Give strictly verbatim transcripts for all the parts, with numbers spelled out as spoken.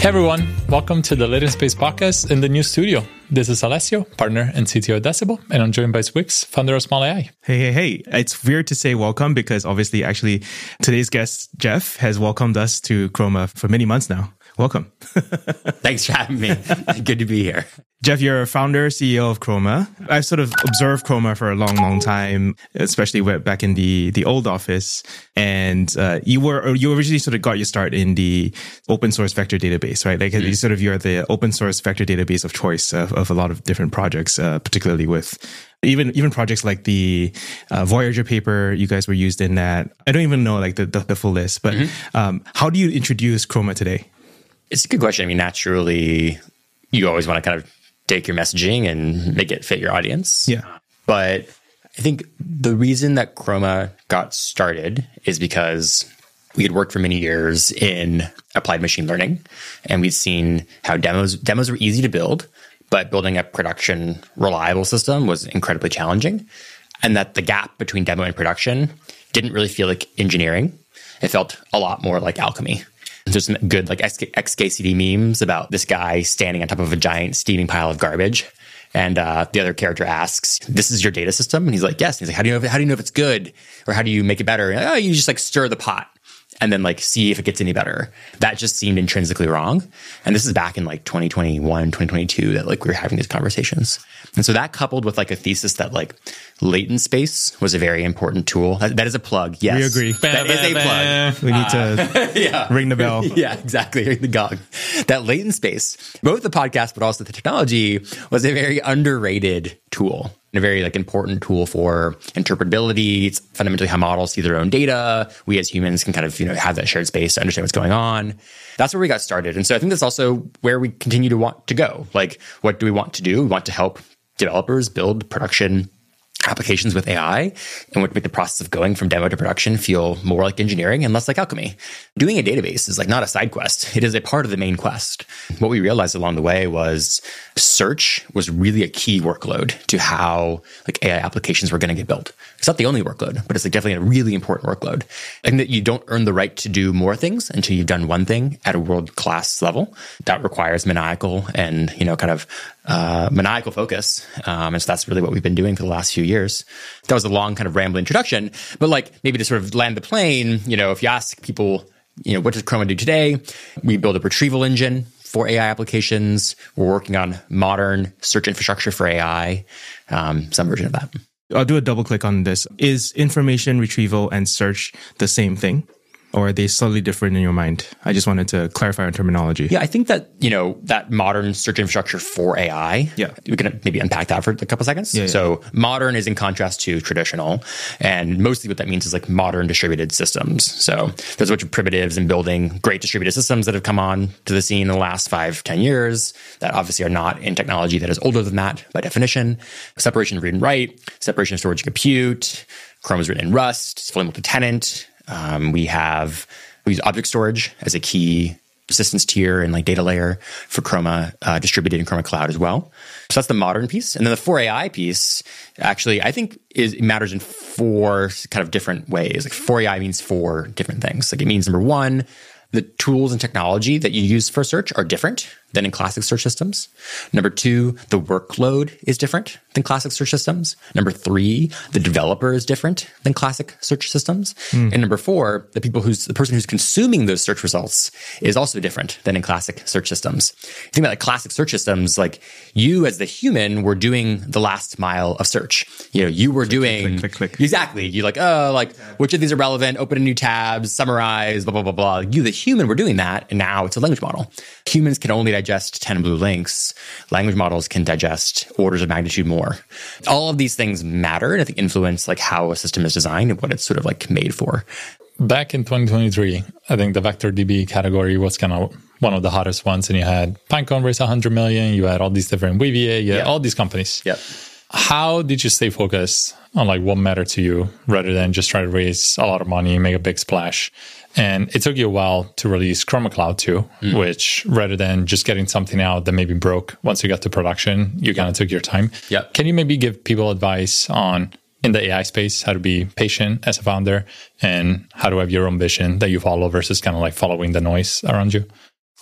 Hey everyone, welcome to the Latent Space podcast in the new studio. This is Alessio, partner and C T O at Decibel, and I'm joined by Swix, founder of Small A I. Hey, hey, hey. It's weird to say welcome because obviously, actually, today's guest, Jeff, has welcomed us to Chroma for many months now. Welcome. Thanks for having me. Good to be here. Jeff, you're a founder, C E O of Chroma. I've sort of observed Chroma for a long, long time, especially back in the, the old office. And uh, you were you originally sort of got your start in the open source vector database, right? Like mm-hmm. you sort of you're the open source vector database of choice of, of a lot of different projects, uh, particularly with even even projects like the uh, Voyager paper. You guys were used in that. I don't even know like the the, the full list, but mm-hmm. um, how do you introduce Chroma today? It's a good question. I mean, naturally, you always want to kind of take your messaging and make it fit your audience. Yeah. But I think the reason that Chroma got started is because we had worked for many years in applied machine learning, and we'd seen how demos demos were easy to build, but building a production reliable system was incredibly challenging, and that the gap between demo and production didn't really feel like engineering. It felt a lot more like alchemy. There's some good like X K C D memes about this guy standing on top of a giant steaming pile of garbage. And uh, the other character asks, "This is your data system?" And he's like, "Yes." And he's like, "How do you know if, how do you know if it's good? Or how do you make it better?" And like, "Oh, you just like stir the pot and then like see if it gets any better." That just seemed intrinsically wrong. And this is back in like twenty twenty-one, twenty twenty-two that like we were having these conversations. And so that coupled with like a thesis that like latent space was a very important tool. That, that is a plug. Yes. We agree. That is a plug. We need to uh, yeah. ring the bell. Yeah, exactly. Ring the gong. That latent space, both the podcast, but also the technology, was a very underrated tool. A very like important tool for interpretability. It's fundamentally how models see their own data. We as humans can kind of, you know, have that shared space to understand what's going on. That's where we got started. And so I think that's also where we continue to want to go. Like, what do we want to do? We want to help developers build production applications with A I, and would make the process of going from demo to production feel more like engineering and less like alchemy. Doing a database is like not a side quest. It is a part of the main quest. What we realized along the way was search was really a key workload to how like A I applications were going to get built. It's not the only workload, but it's like definitely a really important workload. And that you don't earn the right to do more things until you've done one thing at a world-class level. That requires maniacal and, you know, kind of uh, maniacal focus. Um, and so that's really what we've been doing for the last few years. That was a long kind of rambling introduction, but like maybe to sort of land the plane, you know, if you ask people, you know, what does Chroma do today? We build a retrieval engine for A I applications. We're working on modern search infrastructure for A I, um, some version of that. I'll do a double click on this. Is information retrieval and search the same thing? Or are they slightly different in your mind? I just wanted to clarify on terminology. Yeah, I think that, you know, that modern search infrastructure for A I, yeah. we can maybe unpack that for a couple seconds. Yeah, yeah. So modern is in contrast to traditional. And mostly what that means is like modern distributed systems. So there's a bunch of primitives in building great distributed systems that have come on to the scene in the last five, ten years that obviously are not in technology that is older than that by definition. Separation of read and write, separation of storage and compute. Chrome is written in Rust, it's fully multi-tenant. Um, we have, we use object storage as a key persistence tier and like data layer for Chroma, uh, distributed in Chroma Cloud as well. So that's the modern piece. And then the for A I piece, actually, I think is it matters in four kind of different ways. Like for A I means four different things. Like it means number one, the tools and technology that you use for search are different than in classic search systems. Number two, the workload is different than classic search systems. Number three, the developer is different than classic search systems. Mm. And number four, the people who's the person who's consuming those search results is also different than in classic search systems. You think about like classic search systems, like you as the human were doing the last mile of search. You know, you were click, doing click, click, click, click. Exactly. You like, oh, like which of these are relevant? Open a new tab, summarize, blah blah blah blah. You, the human, were doing that, and now it's a language model. Humans can only digest ten blue links. Language models can digest orders of magnitude more. All of these things matter and I think influence like how a system is designed and what it's sort of like made for. Back in twenty twenty-three, I think the vector D B category was kind of one of the hottest ones. And you had Pinecone raise one hundred million. You had all these different Weaviate, you had yeah. all these companies. Yep. How did you stay focused on like what mattered to you rather than just try to raise a lot of money, make a big splash? And it took you a while to release Chroma Cloud too, mm. which rather than just getting something out that maybe broke once you got to production, you yep. kind of took your time. Yep. Can you maybe give people advice on, in the A I space, how to be patient as a founder and how to have your own vision that you follow versus kind of like following the noise around you?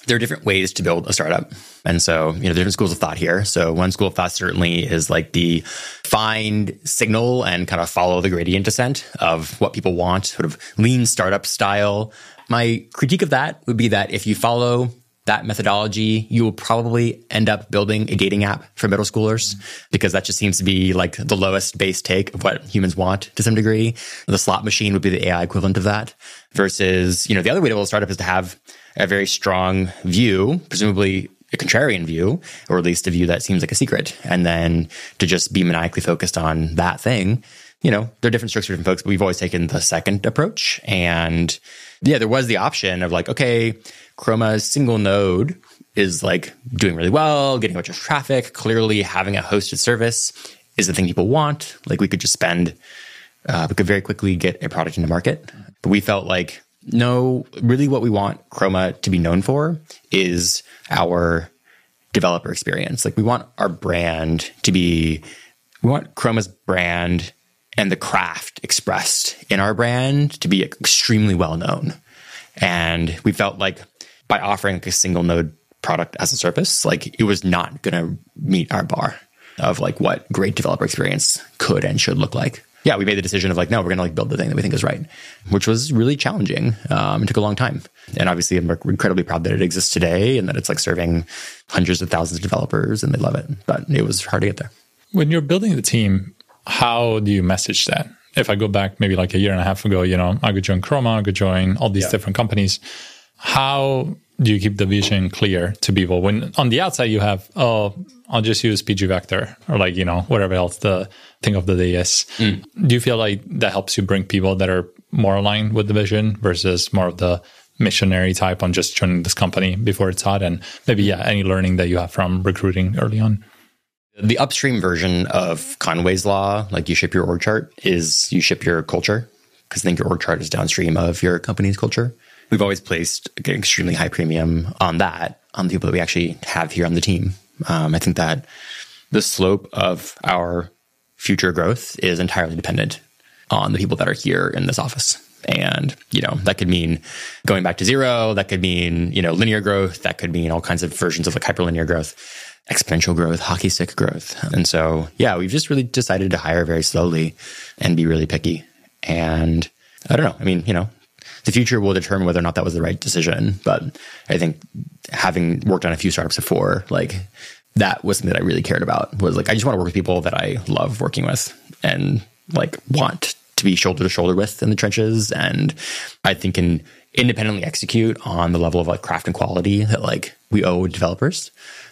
there are different ways to build a startup. And so, you know, different schools of thought here. So one school of thought certainly is like the find signal and kind of follow the gradient descent of what people want, sort of lean startup style. My critique of that would be that if you follow that methodology, you will probably end up building a dating app for middle schoolers, because that just seems to be like the lowest base take of what humans want to some degree. The slot machine would be the A I equivalent of that, versus, you know, the other way to build a startup is to have a very strong view, presumably a contrarian view, or at least a view that seems like a secret, and then to just be maniacally focused on that thing. You know, there are different strokes for different folks, but we've always taken the second approach. And yeah, there was the option of like, okay, Chroma's single node is like doing really well, getting a bunch of traffic. Clearly having a hosted service is the thing people want. Like we could just spend, uh, we could very quickly get a product into market. But we felt like, no, really what we want Chroma to be known for is our developer experience. Like we want our brand to be, we want Chroma's brand and the craft expressed in our brand to be extremely well known. And we felt like by offering like a single node product as a service, like it was not going to meet our bar of like what great developer experience could and should look like. Yeah, we made the decision of like, no, we're going to like build the thing that we think is right, which was really challenging. Um, it took a long time. And obviously I'm incredibly proud that it exists today and that it's like serving hundreds of thousands of developers and they love it. But it was hard to get there. When you're building the team, how do you message that? If I go back maybe like a year and a half ago, you know, I could join Chroma, I could join all these yeah. different companies. How do you keep the vision clear to people when on the outside you have, oh, I'll just use P G Vector or like, you know, whatever else the thing of the day is. Mm. Do you feel like that helps you bring people that are more aligned with the vision versus more of the missionary type on just joining this company before it's hot? And maybe, yeah, any learning that you have from recruiting early on? The upstream version of Conway's Law, like you ship your org chart, is you ship your culture, because I think your org chart is downstream of your company's culture. We've always placed an extremely high premium on that, on the people that we actually have here on the team. Um, I think that the slope of our future growth is entirely dependent on the people that are here in this office. And, you know, that could mean going back to zero. That could mean, you know, linear growth. That could mean all kinds of versions of like hyperlinear growth, exponential growth, hockey stick growth. And so, yeah, we've just really decided to hire very slowly and be really picky. And I don't know. I mean, you know, the future will determine whether or not that was the right decision. But I think having worked on a few startups before, like that was something that I really cared about, was like, I just want to work with people that I love working with and like want to be shoulder to shoulder with in the trenches. And I think can independently execute on the level of like craft and quality that like we owe developers.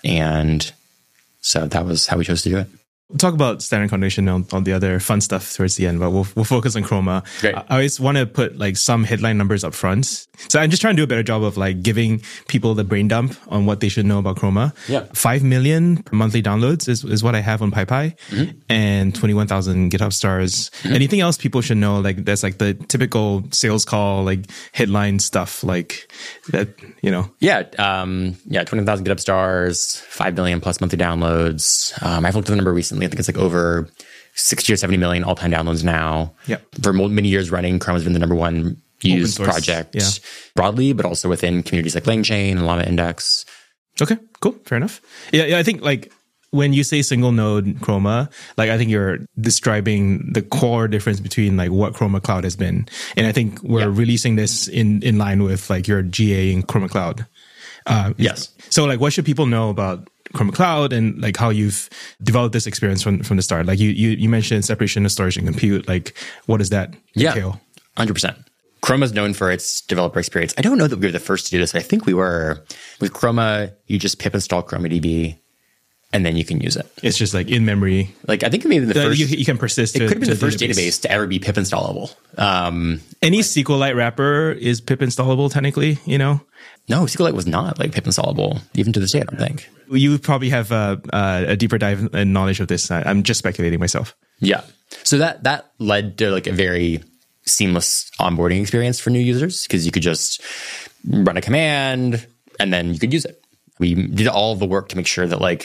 And so that was how we chose to do it. We'll talk about Standard Condition on, on the other fun stuff towards the end, but we'll we'll focus on Chroma. Great. I always want to put like some headline numbers up front. So I'm just trying to do a better job of like giving people the brain dump on what they should know about Chroma. Yeah. Five million monthly downloads is, is what I have on PyPy, mm-hmm. and twenty-one thousand GitHub stars. Mm-hmm. Anything else people should know? Like that's like the typical sales call, like headline stuff, like that, you know? Yeah. Um, yeah. twenty thousand GitHub stars, five million plus monthly downloads. Um, I've looked at the number recently. I think it's like over sixty or seventy million all-time downloads now. Yep. For many years running, Chrome has been the number one used project yeah. broadly, but also within communities like LangChain and Llama Index. Okay, cool. Fair enough. Yeah, yeah. I think like when you say single node Chroma, like I think you're describing the core difference between like what Chroma Cloud has been. And I think we're yeah. releasing this in, in line with like your G A in Chroma Cloud. Uh, yes. So like what should people know about Chroma Cloud and like how you've developed this experience from, from the start? Like you, you, you mentioned separation of storage and compute. Like what does that yeah, entail? one hundred percent. Chroma is known for its developer experience. I don't know that we were the first to do this. I think we were. With Chroma, you just pip install ChromaDB and then you can use it. It's just like in memory. Like I think maybe the, the first... You, you can persist. It to, could have been the first database. database to ever be pip installable. Um, Any like, SQLite wrapper is pip installable technically, you know? No, SQLite was not like pip installable, even to this day, I don't think. You probably have a, a deeper dive and knowledge of this. I'm just speculating myself. Yeah. So that that led to like a very seamless onboarding experience for new users because you could just run a command and then you could use it. We did all of the work to make sure that like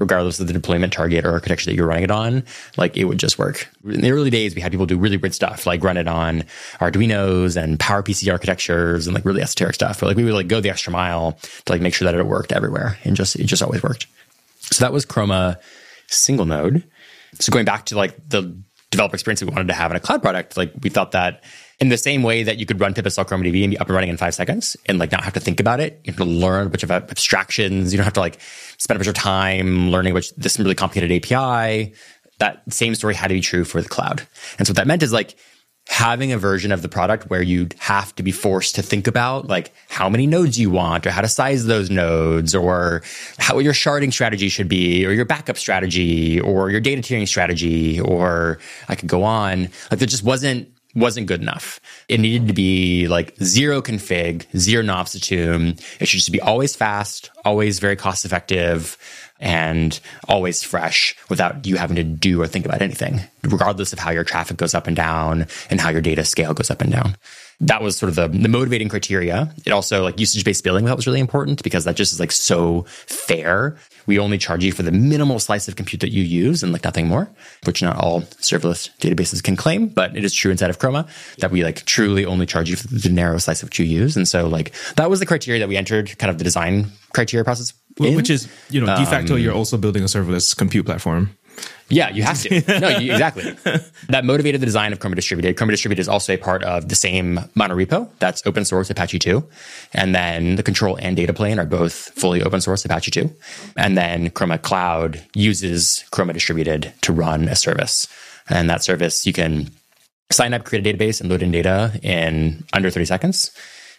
regardless of the deployment target or architecture that you're running it on, like it would just work. In the early days, we had people do really weird stuff, like run it on Arduinos and PowerPC architectures and like really esoteric stuff. But like we would like go the extra mile to like make sure that it worked everywhere, and just it just always worked. So that was Chroma single node. So going back to like the developer experience that we wanted to have in a cloud product, like we thought that in the same way that you could run pip install ChromaDB and be up and running in five seconds and like not have to think about it, you have to learn a bunch of abstractions. You don't have to like spend a bunch of time learning which this really complicated A P I. That same story had to be true for the cloud. And so what that meant is like having a version of the product where you'd have to be forced to think about like how many nodes you want or how to size those nodes or how your sharding strategy should be or your backup strategy or your data tiering strategy, or I could go on. Like there just wasn't wasn't good enough. It needed to be like zero config, zero Nopstitume. It should just be always fast, always very cost effective, and always fresh without you having to do or think about anything, regardless of how your traffic goes up and down and how your data scale goes up and down. That was sort of the, the motivating criteria. It also, like usage-based billing, that was really important because that just is like so fair. We only charge you for the minimal slice of compute that you use and like nothing more, which not all serverless databases can claim, but it is true inside of Chroma that we like truly only charge you for the narrow slice of what you use. And so like that was the criteria that we entered kind of the design criteria process in. Which is, you know, de facto, um, you're also building a serverless compute platform. Yeah, you have to. No, you, exactly. That motivated the design of Chroma Distributed. Chroma Distributed is also a part of the same monorepo. That's open source Apache two. And then the control and data plane are both fully open source Apache two. And then Chroma Cloud uses Chroma Distributed to run a service. And that service, you can sign up, create a database, and load in data in under thirty seconds.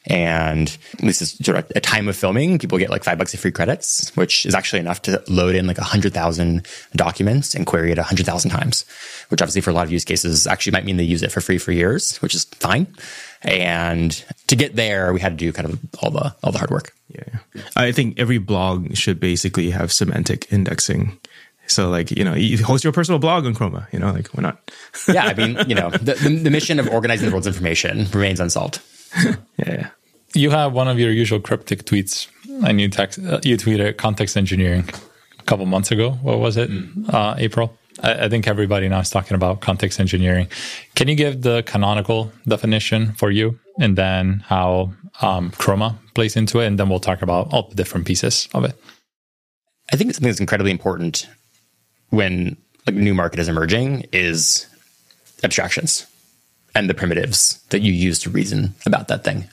And this is sort of a time of filming. People get like five bucks of free credits, which is actually enough to load in like a hundred thousand documents and query it a hundred thousand times, which obviously for a lot of use cases actually might mean they use it for free for years, which is fine. And to get there, we had to do kind of all the, all the hard work. Yeah. I think every blog should basically have semantic indexing. So like, you know, you host your personal blog on Chroma, you know, like why not? Yeah. I mean, you know, the, the, the mission of organizing the world's information remains unsolved. Yeah. You have one of your usual cryptic tweets, and you text, uh, you tweeted context engineering a couple months ago. What was it? Mm. Uh, April. I, I think everybody now is talking about context engineering. Can you give the canonical definition for you, and then how um, Chroma plays into it, and then we'll talk about all the different pieces of it. I think something that's incredibly important when like a new market is emerging is abstractions and the primitives that you use to reason about that thing.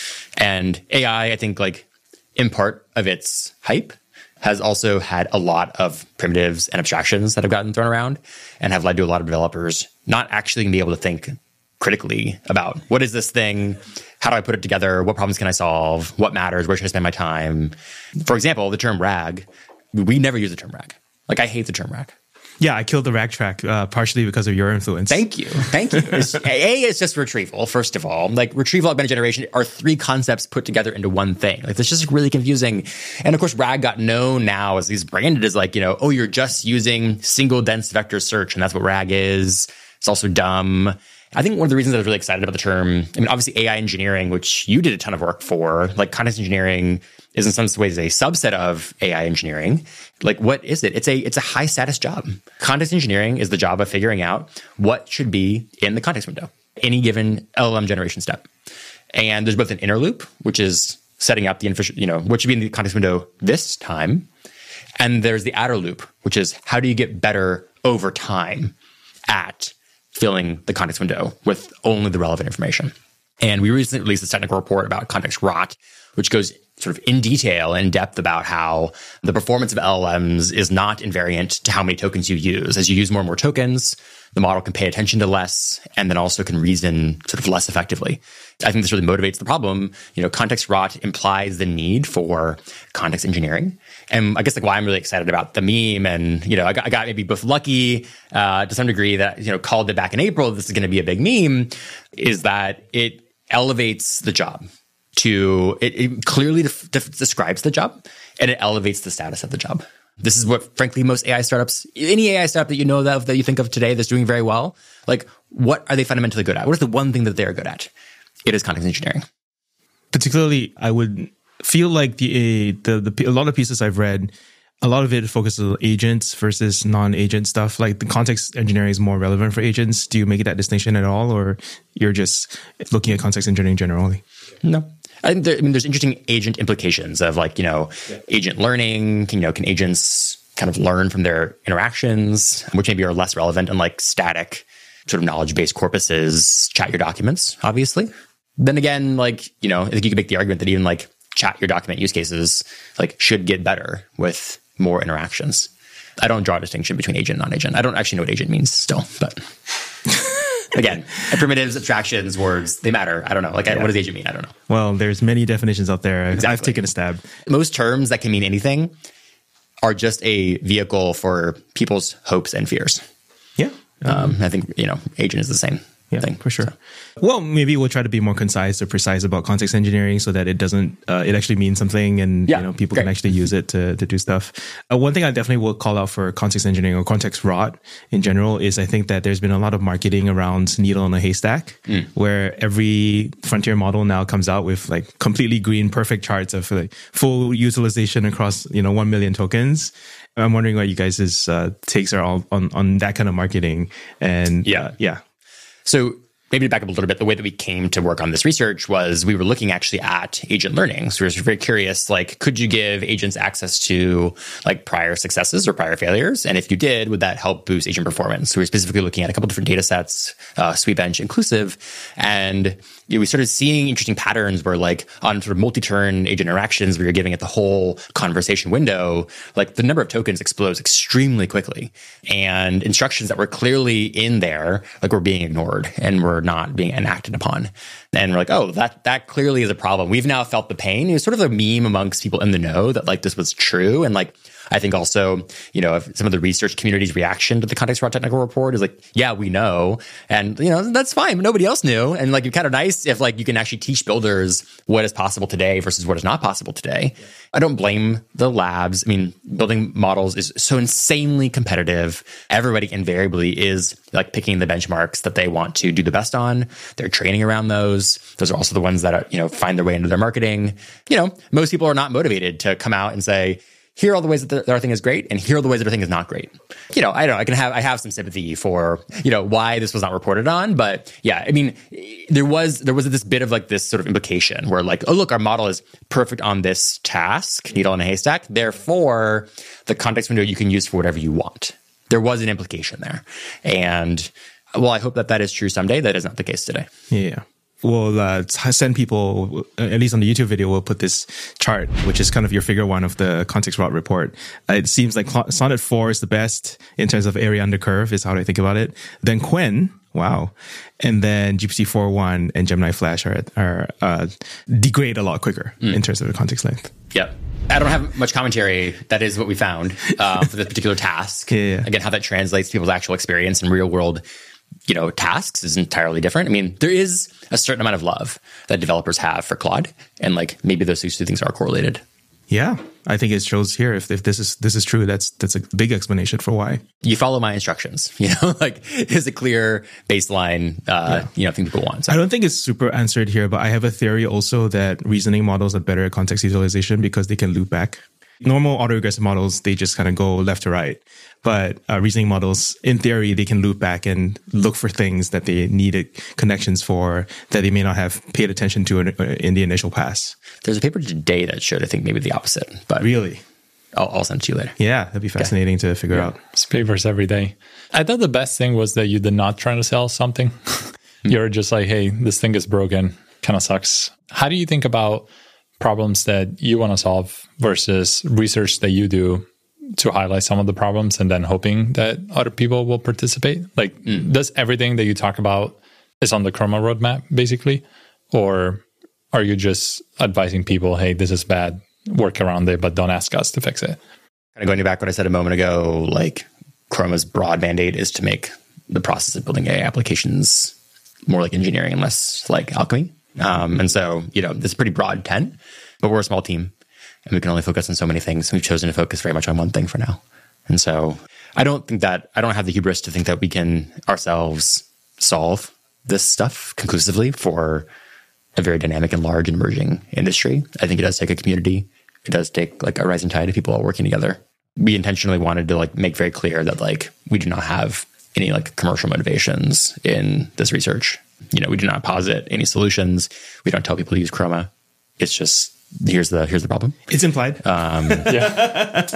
And A I, I think, like in part of its hype, has also had a lot of primitives and abstractions that have gotten thrown around and have led to a lot of developers not actually being able to think critically about what is this thing? How do I put it together? What problems can I solve? What matters? Where should I spend my time? For example, the term RAG, we never use the term RAG. Like, I hate the term RAG. Yeah, I killed the RAG track uh, partially because of your influence. Thank you. Thank you. A is just retrieval, first of all. Like, retrieval, augmented generation are three concepts put together into one thing. Like, it's just really confusing. And of course, RAG got known now as these branded as like, you know, oh, you're just using single dense vector search, and that's what RAG is. It's also dumb. I think one of the reasons I was really excited about the term, I mean, obviously A I engineering, which you did a ton of work for, like context engineering is in some ways a subset of A I engineering. Like, what is it? It's a it's a high status job. Context engineering is the job of figuring out what should be in the context window, any given L L M generation step. And there's both an inner loop, which is setting up the, you know, what should be in the context window this time. And there's the outer loop, which is how do you get better over time at filling the context window with only the relevant information. And we recently released this technical report about context rot, which goes sort of in detail, in depth about how the performance of L L Ms is not invariant to how many tokens you use. As you use more and more tokens, the model can pay attention to less and then also can reason sort of less effectively. I think this really motivates the problem. You know, context rot implies the need for context engineering. And I guess like why I'm really excited about the meme, and, you know, I got, I got maybe both lucky uh, to some degree that, you know, called it back in April, this is going to be a big meme, is that it elevates the job to, it, it clearly def- def- describes the job, and it elevates the status of the job. This is what, frankly, most A I startups, any A I startup that you know of, that you think of today that's doing very well, like, what are they fundamentally good at? What is the one thing that they're good at? It is context engineering. Particularly, I would feel like the, the, the a lot of pieces I've read A lot of it focuses on agents versus non-agent stuff. Like the context engineering is more relevant for agents. Do you make that distinction at all, or you're just looking at context engineering generally? No. I think there, I mean, there's interesting agent implications of like, you know, yeah. agent learning. You know, can agents kind of learn from their interactions, which maybe are less relevant in like static sort of knowledge-based corpuses, chat your documents, obviously. Then again, like, you know, I think you could make the argument that even like chat your document use cases like should get better with more interactions. I don't draw a distinction between agent and non-agent. I don't actually know what agent means still, but again, primitives, abstractions, words, they matter. I don't know. Like, yeah. What does agent mean? I don't know. Well, there's many definitions out there. Exactly. I've taken a stab. Most terms that can mean anything are just a vehicle for people's hopes and fears. Yeah. Um, I think, you know, agent is the same. Yeah, thing. For sure. So. Well, maybe we'll try to be more concise or precise about context engineering so that it doesn't, uh, it actually means something and yeah, you know people great. Can actually use it to, to do stuff. Uh, one thing I definitely will call out for context engineering or context rot in general is I think that there's been a lot of marketing around needle in a haystack, mm. where every frontier model now comes out with like completely green, perfect charts of like full utilization across, you know, one million tokens. I'm wondering what you guys' uh, takes are all on, on that kind of marketing. And yeah, uh, yeah. So maybe to back up a little bit, the way that we came to work on this research was we were looking actually at agent learning. So we were very curious, like, could you give agents access to like prior successes or prior failures? And if you did, would that help boost agent performance? So we were specifically looking at a couple different data sets, uh, Sweetbench inclusive. And you know, we started seeing interesting patterns where like on sort of multi-turn agent interactions where you're giving it the whole conversation window, like the number of tokens explodes extremely quickly. And instructions that were clearly in there, like were being ignored and were not being enacted upon. And we're like, oh, that that clearly is a problem. We've now felt the pain. It was sort of a meme amongst people in the know that like this was true. And like, I think also, you know, some of the research community's reaction to the Context Rot technical report is like, yeah, we know. And, you know, that's fine. But nobody else knew. And like, it's kind of nice if like you can actually teach builders what is possible today versus what is not possible today. Yeah. I don't blame the labs. I mean, building models is so insanely competitive. Everybody invariably is like picking the benchmarks that they want to do the best on. They're training around those. Those are also the ones that, are, you know, find their way into their marketing. You know, most people are not motivated to come out and say, here are all the ways that our thing is great, and here are the ways that our thing is not great. You know, I don't know. I can have I have some sympathy for, you know, why this was not reported on, but yeah, I mean, there was there was this bit of like this sort of implication where like, oh look, our model is perfect on this task, needle in a haystack. Therefore, the context window you can use for whatever you want. There was an implication there, and well, I hope that that is true someday. That is not the case today. Yeah. We'll uh, send people, at least on the YouTube video, we'll put this chart, which is kind of your figure one of the Context Rot report. Uh, it seems like Sonnet four is the best in terms of area under curve, is how I think about it. Then Qwen, wow. And then G P T four point one and Gemini Flash are, are uh, degrade a lot quicker mm. in terms of the context length. Yep. I don't have much commentary. That is what we found uh, for this particular task. Yeah, yeah. Again, how that translates to people's actual experience in real world, you know, tasks is entirely different. I mean, there is a certain amount of love that developers have for Claude, and like maybe those two things are correlated. Yeah, I think it shows here. If if this is this is true, that's that's a big explanation for why. You follow my instructions. You know, like there's a clear baseline. Uh, yeah. You know, thing people want. So. I don't think it's super answered here, but I have a theory also that reasoning models are better at context utilization because they can loop back. Normal autoregressive models, they just kind of go left to right. But uh, reasoning models, in theory, they can loop back and look for things that they needed connections for that they may not have paid attention to in, in the initial pass. There's a paper today that showed, I think, maybe the opposite. But really? I'll, I'll send it to you later. Yeah, that'd be fascinating okay. to figure yeah. out. It's papers every day. I thought the best thing was that you did not try to sell something. You're just like, hey, this thing is broken. Kind of sucks. How do you think about problems that you want to solve versus research that you do to highlight some of the problems and then hoping that other people will participate? Like, mm. does everything that you talk about is on the Chroma roadmap, basically? Or are you just advising people, hey, this is bad, work around it, but don't ask us to fix it? Kind of going back to what I said a moment ago, like Chroma's broad mandate is to make the process of building A I applications more like engineering and less like alchemy. Um, and so, you know, this is pretty broad intent, but we're a small team and we can only focus on so many things. We've chosen to focus very much on one thing for now. And so I don't think that, I don't have the hubris to think that we can ourselves solve this stuff conclusively for a very dynamic and large and emerging industry. I think it does take a community. It does take like a rising tide of people all working together. we intentionally wanted to like make very clear that like we do not have any like commercial motivations in this research. You know, we do not posit any solutions. We don't tell people to use Chroma. It's just here's the here's the problem. It's implied. Um, Yeah.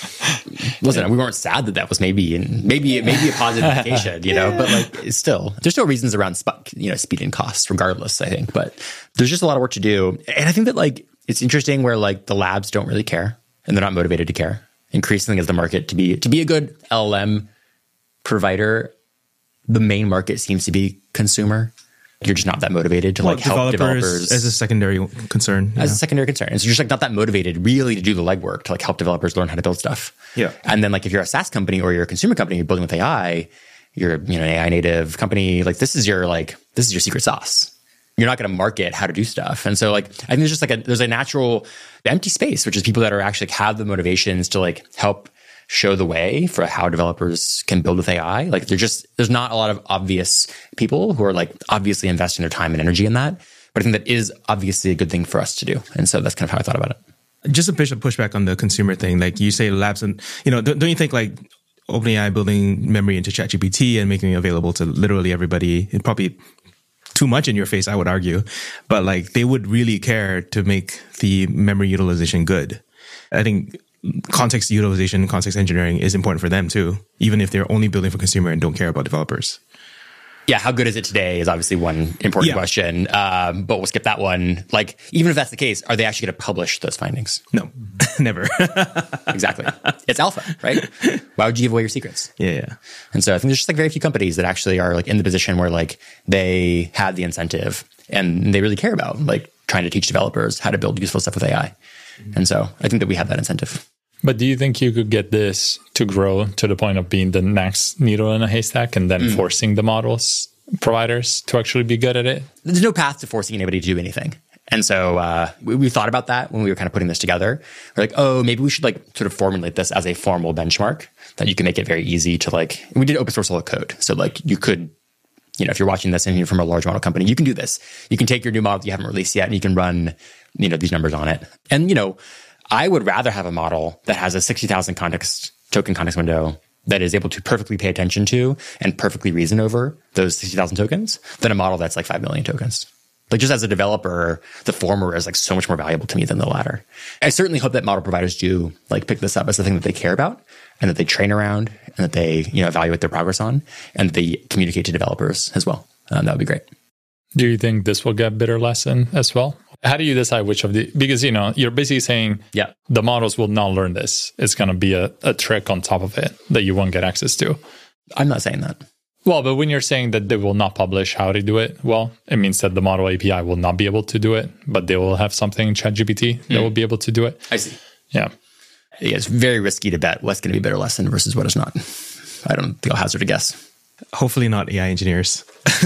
Listen, yeah. we weren't sad that that was maybe maybe maybe a positive indication, you know, yeah. but like it's still there's still reasons around sp- you know speed and cost, regardless. I think, but there's just a lot of work to do, and I think that like it's interesting where like the labs don't really care and they're not motivated to care. Increasingly, as the market to be to be a good L L M provider, the main market seems to be consumer. You're just not that motivated to well, like help developers, developers as a secondary concern. as yeah. a secondary concern. And so you're just like not that motivated really to do the legwork to like help developers learn how to build stuff. Yeah. And then like if you're a SaaS company or you're a consumer company, you're building with A I, you're you know an A I native company, like this is your like this is your secret sauce. You're not going to market how to do stuff. And so like I think there's just like a there's a natural empty space, which is people that are actually like, have the motivations to like help show the way for how developers can build with A I. Like they're just, there's not a lot of obvious people who are like obviously investing their time and energy in that. But I think that is obviously a good thing for us to do. And so that's kind of how I thought about it. Just a bit of pushback on the consumer thing. Like you say labs and, you know, don't, don't you think like OpenAI building memory into ChatGPT and making it available to literally everybody, and probably too much in your face, I would argue, but like they would really care to make the memory utilization good. I think context utilization, context engineering is important for them too, even if they're only building for consumer and don't care about developers. Yeah, how good is it today is obviously one important yeah. question, um, but we'll skip that one. Like, even if that's the case, are they actually going to publish those findings? No, never. Exactly. It's alpha, right? Why would you give away your secrets? Yeah, yeah. And so I think there's just like very few companies that actually are like in the position where like they have the incentive and they really care about like trying to teach developers how to build useful stuff with A I. And so I think that we have that incentive. But do you think you could get this to grow to the point of being the next needle in a haystack and then mm. forcing the models providers to actually be good at it? There's no path to forcing anybody to do anything. And so uh, we, we thought about that when we were kind of putting this together. We're like, oh, maybe we should like sort of formulate this as a formal benchmark that you can make it very easy to like, we did open source all the code. So like you could, you know, if you're watching this and you're from a large model company, you can do this. You can take your new model that you haven't released yet and you can run, you know, these numbers on it. And, you know, I would rather have a model that has a sixty thousand context token context window that is able to perfectly pay attention to and perfectly reason over those sixty thousand tokens than a model that's like five million tokens. Like just as a developer, the former is like so much more valuable to me than the latter. I certainly hope that model providers do like pick this up as the thing that they care about and that they train around and that they, you know, evaluate their progress on and that they communicate to developers as well. Um, that would be great. Do you think this will get bitter lesson as well? How do you decide which of the, because, you know, you're basically saying yeah, the models will not learn this. It's going to be a, a trick on top of it that you won't get access to. I'm not saying that. Well, but when you're saying that they will not publish how to do it, well, it means that the model A P I will not be able to do it, but they will have something in ChatGPT that mm. will be able to do it. I see. Yeah. Yeah, it's very risky to bet what's going to be a better lesson versus what is not. I don't think I'll hazard a guess. Hopefully not A I engineers.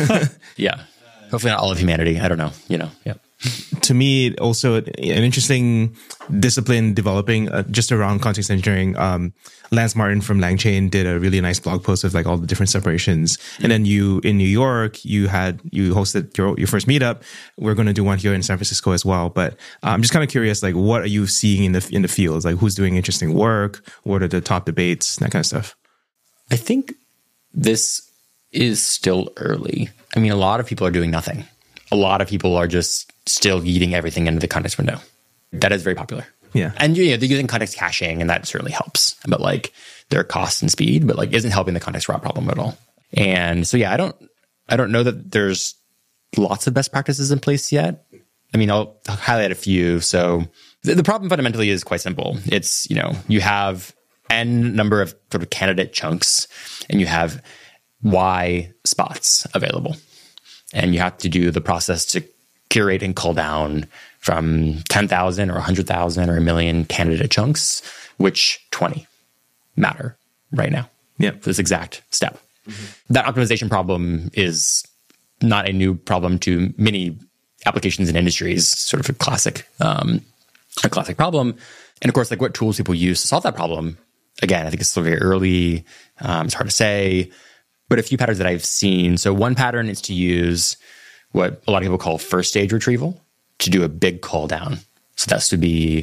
Yeah. Hopefully not all of humanity. I don't know. You know, yeah. To me, also an interesting discipline developing uh, just around context engineering. Um, Lance Martin from LangChain did a really nice blog post of like all the different separations. Mm-hmm. And then you in New York, you had you hosted your your first meetup. We're going to do one here in San Francisco as well. But uh, I'm just kind of curious, like, what are you seeing in the in the fields? Like, who's doing interesting work? What are the top debates? That kind of stuff. I think this is still early. I mean, a lot of people are doing nothing. A lot of people are just still yeeting everything into the context window. That is very popular. Yeah. And you know, they're using context caching and that certainly helps. But like their cost and speed, but like isn't helping the context raw problem at all. And so yeah, I don't I don't know that there's lots of best practices in place yet. I mean, I'll highlight a few. So the, the problem fundamentally is quite simple. It's, you know, you have N number of sort of candidate chunks and you have Y spots available. And you have to do the process to curate and cull down from ten thousand or one hundred thousand or a million candidate chunks, which twenty matter right now. Yeah. For this exact step. Mm-hmm. That optimization problem is not a new problem to many applications and industries, sort of a classic, um, a classic problem. And of course, like what tools people use to solve that problem. Again, I think it's still very early. Um, it's hard to say. But a few patterns that I've seen. So one pattern is to use what a lot of people call first stage retrieval to do a big call down. So that's to be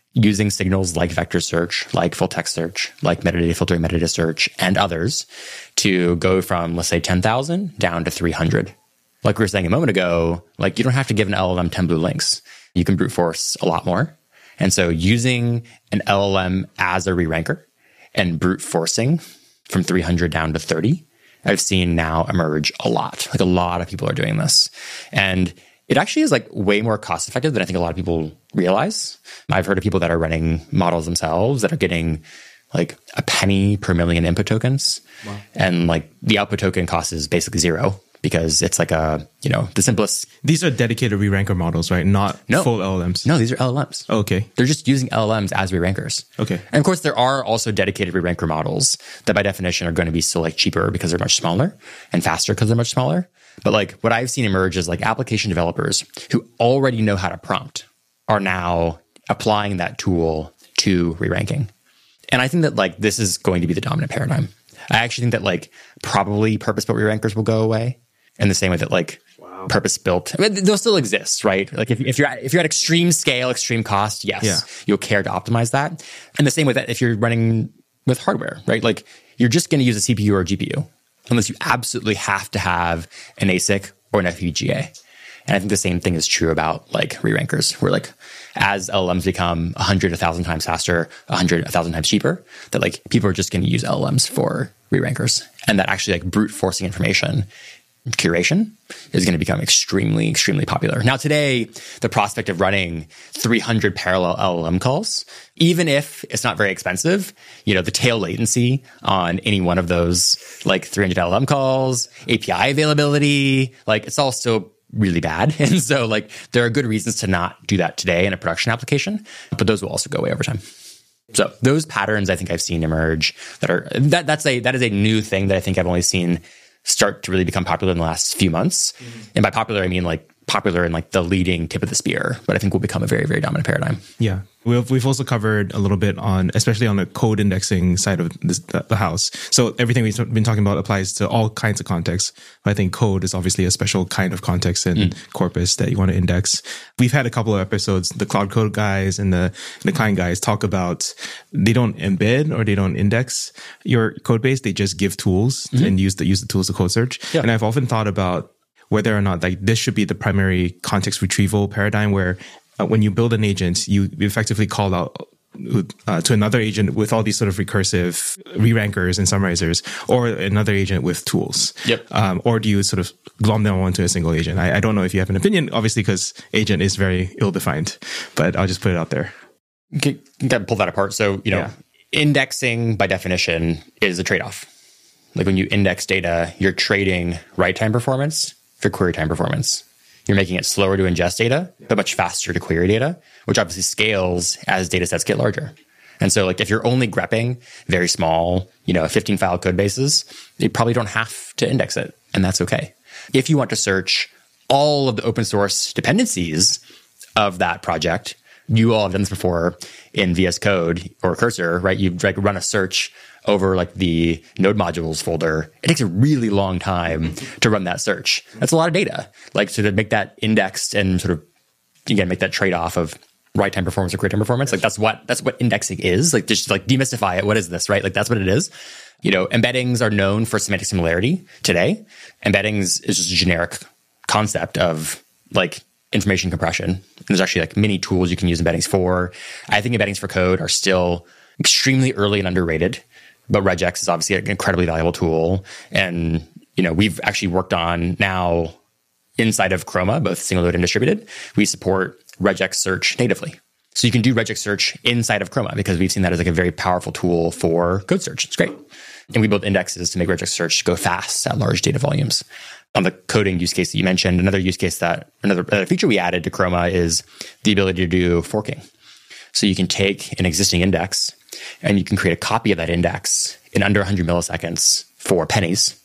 using signals like vector search, like full text search, like metadata filtering, metadata search, and others to go from, let's say, ten thousand down to three hundred. Like we were saying a moment ago, like you don't have to give an L L M ten blue links. You can brute force a lot more. And so using an L L M as a re-ranker and brute forcing from three hundred down to thirty, I've seen now emerge a lot. Like a lot of people are doing this. And it actually is like way more cost effective than I think a lot of people realize. I've heard of people that are running models themselves that are getting like a penny per million input tokens. Wow. And like the output token cost is basically zero because it's like a, you know, the simplest. These are dedicated re-ranker models, right? Not no. full L L Ms. No, these are L L Ms. Oh, okay. They're just using L L Ms as re-rankers. Okay. And of course, there are also dedicated re-ranker models that by definition are going to be still like cheaper because they're much smaller and faster because they're much smaller. But like what I've seen emerge is like application developers who already know how to prompt are now applying that tool to re-ranking. And I think that like this is going to be the dominant paradigm. I actually think that like probably purpose-built re-rankers will go away in the same way that like wow. purpose-built, I mean, they'll still exist, right? Like if, if you're at, if you're at extreme scale, extreme cost, yes, yeah. you'll care to optimize that. And the same way that if you're running with hardware, right? Like you're just going to use a C P U or a G P U unless you absolutely have to have an A S I C or an F P G A. And I think the same thing is true about like re-rankers, where like as L L Ms become a hundred, a thousand times faster, a hundred, a thousand times cheaper, that like people are just going to use L L Ms for re-rankers. And that actually like brute forcing information curation is going to become extremely, extremely popular. Now today, the prospect of running three hundred parallel L L M calls, even if it's not very expensive, you know, the tail latency on any one of those like three hundred L L M calls, A P I availability, like it's all still really bad. And so like there are good reasons to not do that today in a production application, but those will also go away over time. So those patterns I think I've seen emerge that are, that that's a, that is a new thing that I think I've only seen start to really become popular in the last few months. Mm-hmm. And by popular, I mean like popular in like the leading tip of the spear, but I think will become a very, very dominant paradigm. Yeah. We've, we've also covered a little bit on, especially on the code indexing side of this, the, the house. So everything we've been talking about applies to all kinds of contexts. I think code is obviously a special kind of context in mm. corpus that you want to index. We've had a couple of episodes, the Cloud Code guys and the, the client guys talk about, they don't embed or they don't index your code base. They just give tools mm-hmm. and use the, use the tools to code search. Yeah. And I've often thought about whether or not like this should be the primary context retrieval paradigm where uh, when you build an agent, you effectively call out uh, to another agent with all these sort of recursive re-rankers and summarizers, or another agent with tools. Yep. Um, or do you sort of glom them onto a single agent? I, I don't know if you have an opinion, obviously, because agent is very ill-defined, but I'll just put it out there. Okay, you got to pull that apart. So, you know, yeah. indexing by definition is a trade-off. Like when you index data, you're trading write time performance for query time performance. You're making it slower to ingest data, but much faster to query data, which obviously scales as data sets get larger. And so like if you're only grepping very small, you know, fifteen file code bases, you probably don't have to index it. And that's okay. If you want to search all of the open source dependencies of that project, you all have done this before in V S Code or Cursor, right? You like run a search over like the node modules folder. It takes a really long time to run that search. That's a lot of data. Like so to make that indexed and sort of, again, make that trade-off of write time performance or query time performance. Like that's what, that's what indexing is. Like just like demystify it. What is this, right? Like that's what it is. You know, embeddings are known for semantic similarity today. Embeddings is just a generic concept of like information compression. And there's actually like many tools you can use embeddings for. I think embeddings for code are still extremely early and underrated. But regex is obviously an incredibly valuable tool. And, you know, we've actually worked on now inside of Chroma, both single node and distributed, we support regex search natively. So you can do regex search inside of Chroma because we've seen that as like a very powerful tool for code search. It's great. And we build indexes to make regex search go fast at large data volumes. On the coding use case that you mentioned, another use case that, another, another feature we added to Chroma is the ability to do forking. So you can take an existing index and you can create a copy of that index in under one hundred milliseconds for pennies.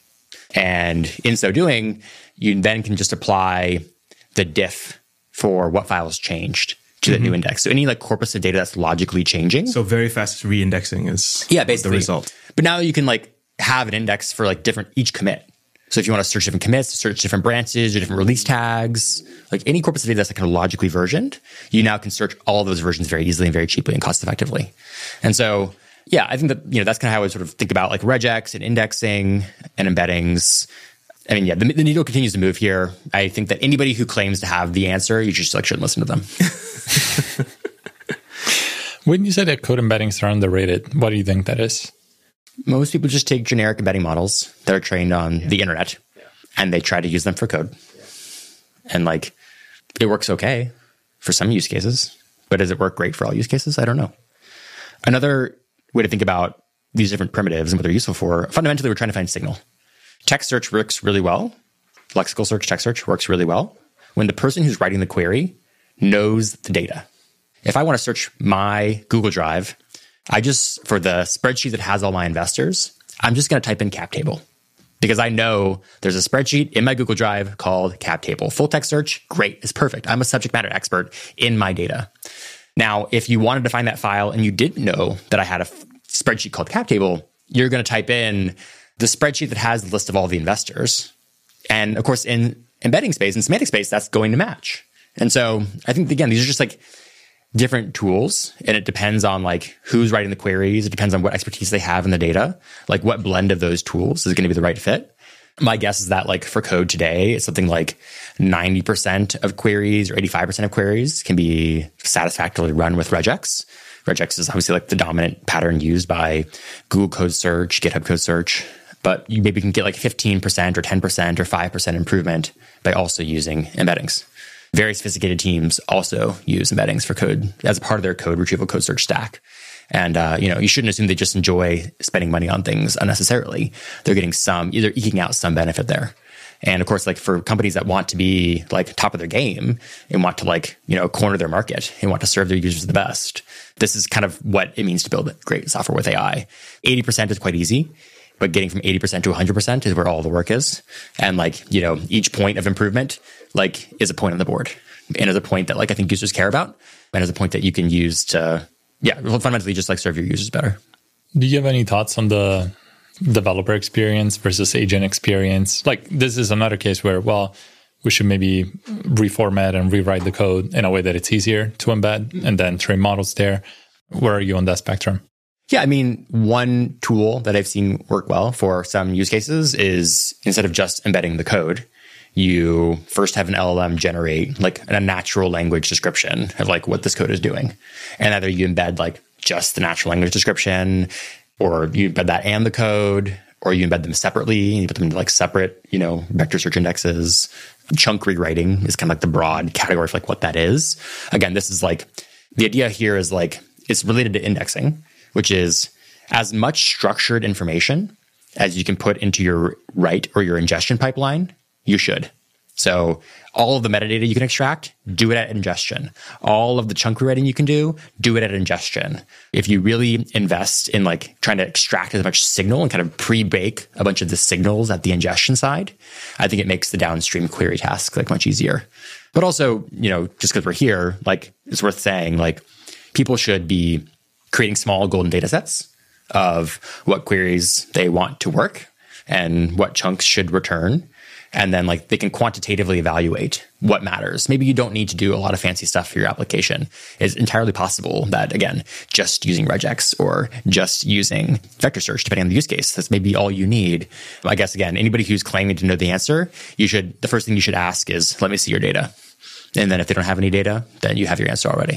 And in so doing, you then can just apply the diff for what files changed to mm-hmm. the new index. So any like corpus of data that's logically changing. So very fast re-indexing is yeah, basically the result. But now you can like have an index for like different each commit. So if you want to search different commits, search different branches or different release tags, like any corpus of data that's like kind of logically versioned, you now can search all those versions very easily and very cheaply and cost effectively. And so, yeah, I think that, you know, that's kind of how I would sort of think about like regex and indexing and embeddings. I mean, yeah, the, the needle continues to move here. I think that anybody who claims to have the answer, you just like shouldn't listen to them. When you say that code embeddings are underrated, what do you think that is? Most people just take generic embedding models that are trained on yeah. the internet yeah. and they try to use them for code. Yeah. And like, it works okay for some use cases, but does it work great for all use cases? I don't know. Another way to think about these different primitives and what they're useful for, fundamentally, we're trying to find signal. Text search works really well. Lexical search, text search works really well when the person who's writing the query knows the data. If I want to search my Google Drive, I just, for the spreadsheet that has all my investors, I'm just going to type in cap table because I know there's a spreadsheet in my Google Drive called cap table. Full text search, great, it's perfect. I'm a subject matter expert in my data. Now, if you wanted to find that file and you didn't know that I had a f- spreadsheet called cap table, you're going to type in the spreadsheet that has the list of all the investors. And of course, in embedding space and semantic space, that's going to match. And so I think, again, these are just like different tools, and it depends on like who's writing the queries. It depends on what expertise they have in the data, like what blend of those tools is going to be the right fit. My guess is that like for code today, it's something like ninety percent of queries or eighty-five percent of queries can be satisfactorily run with regex. Regex is obviously like the dominant pattern used by Google Code Search, GitHub Code Search, but you maybe can get like fifteen percent or ten percent or five percent improvement by also using embeddings. Very sophisticated teams also use embeddings for code as a part of their code retrieval code search stack. And, uh, you know, you shouldn't assume they just enjoy spending money on things unnecessarily. They're getting some, either eking out some benefit there. And of course, like for companies that want to be like top of their game and want to like, you know, corner their market and want to serve their users the best, this is kind of what it means to build great software with A I. eighty percent is quite easy, but getting from eighty percent to one hundred percent is where all the work is. And like, you know, each point of improvement, like is a point on the board and is a point that like, I think users care about and is a point that you can use to, yeah, fundamentally just like serve your users better. Do you have any thoughts on the developer experience versus agent experience? Like this is another case where, well, we should maybe reformat and rewrite the code in a way that it's easier to embed and then train models there. Where are you on that spectrum? Yeah, I mean, one tool that I've seen work well for some use cases is instead of just embedding the code, you first have an L L M generate like a natural language description of like what this code is doing. And either you embed like just the natural language description, or you embed that and the code, or you embed them separately and you put them into like separate, you know, vector search indexes. Chunk rewriting is kind of like the broad category for like what that is. Again, this is like, the idea here is like, it's related to indexing, which is as much structured information as you can put into your write or your ingestion pipeline, you should. So all of the metadata you can extract, do it at ingestion. All of the chunk rewriting you can do, do it at ingestion. If you really invest in like trying to extract as much signal and kind of pre-bake a bunch of the signals at the ingestion side, I think it makes the downstream query task like much easier. But also, you know, just because we're here, like it's worth saying like people should be creating small golden data sets of what queries they want to work and what chunks should return. And then like they can quantitatively evaluate what matters. Maybe you don't need to do a lot of fancy stuff for your application. It's entirely possible that, again, just using regex or just using vector search, depending on the use case, that's maybe all you need. I guess, again, anybody who's claiming to know the answer, you should, the first thing you should ask is, let me see your data. And then if they don't have any data, then you have your answer already.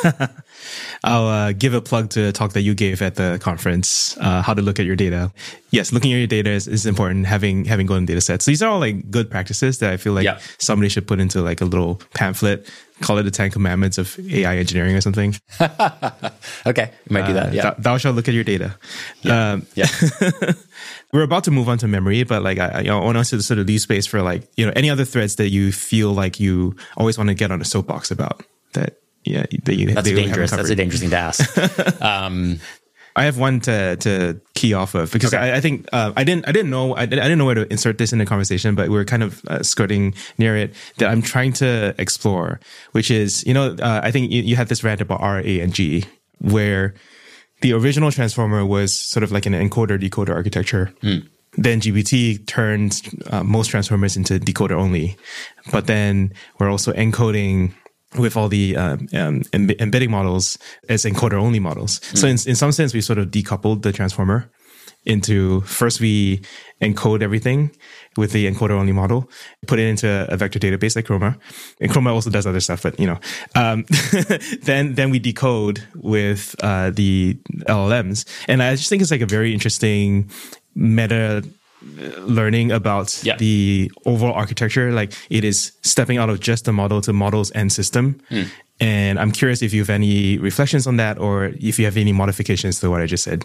I'll uh, give a plug to a talk that you gave at the conference, uh, how to look at your data. Yes, looking at your data is, is important, having having golden data sets. So these are all like good practices that I feel like yeah. somebody should put into like a little pamphlet, call it the Ten Commandments of A I engineering or something. Okay, you might do that, yeah. Uh, thou, thou shalt look at your data. Yeah, um, yeah. We're about to move on to memory, but like I, you know, I want us to sort of leave space for like, you know, any other threads that you feel like you always want to get on a soapbox about that. Yeah, that you, that's dangerous. That's a dangerous thing to ask. um, I have one to to key off of because okay. I, I think uh, I didn't I didn't know I, didn't, I didn't know where to insert this in the conversation, but we were kind of uh, skirting near it that I'm trying to explore, which is you know uh, I think you, you had this rant about R, A, and G, where the original transformer was sort of like an encoder decoder architecture. Mm. then G P T turned uh, most transformers into decoder only. But then we're also encoding with all the um, um, em- embedding models as encoder only models. Mm. So in, in some sense, we sort of decoupled the transformer into, first we encode everything with the encoder only model, put it into a vector database like Chroma. And Chroma also does other stuff, but you know, um, then, then we decode with, uh, the L L Ms. And I just think it's like a very interesting meta learning about yeah. the overall architecture. Like it is stepping out of just the model to models and system. Mm. And I'm curious if you have any reflections on that, or if you have any modifications to what I just said.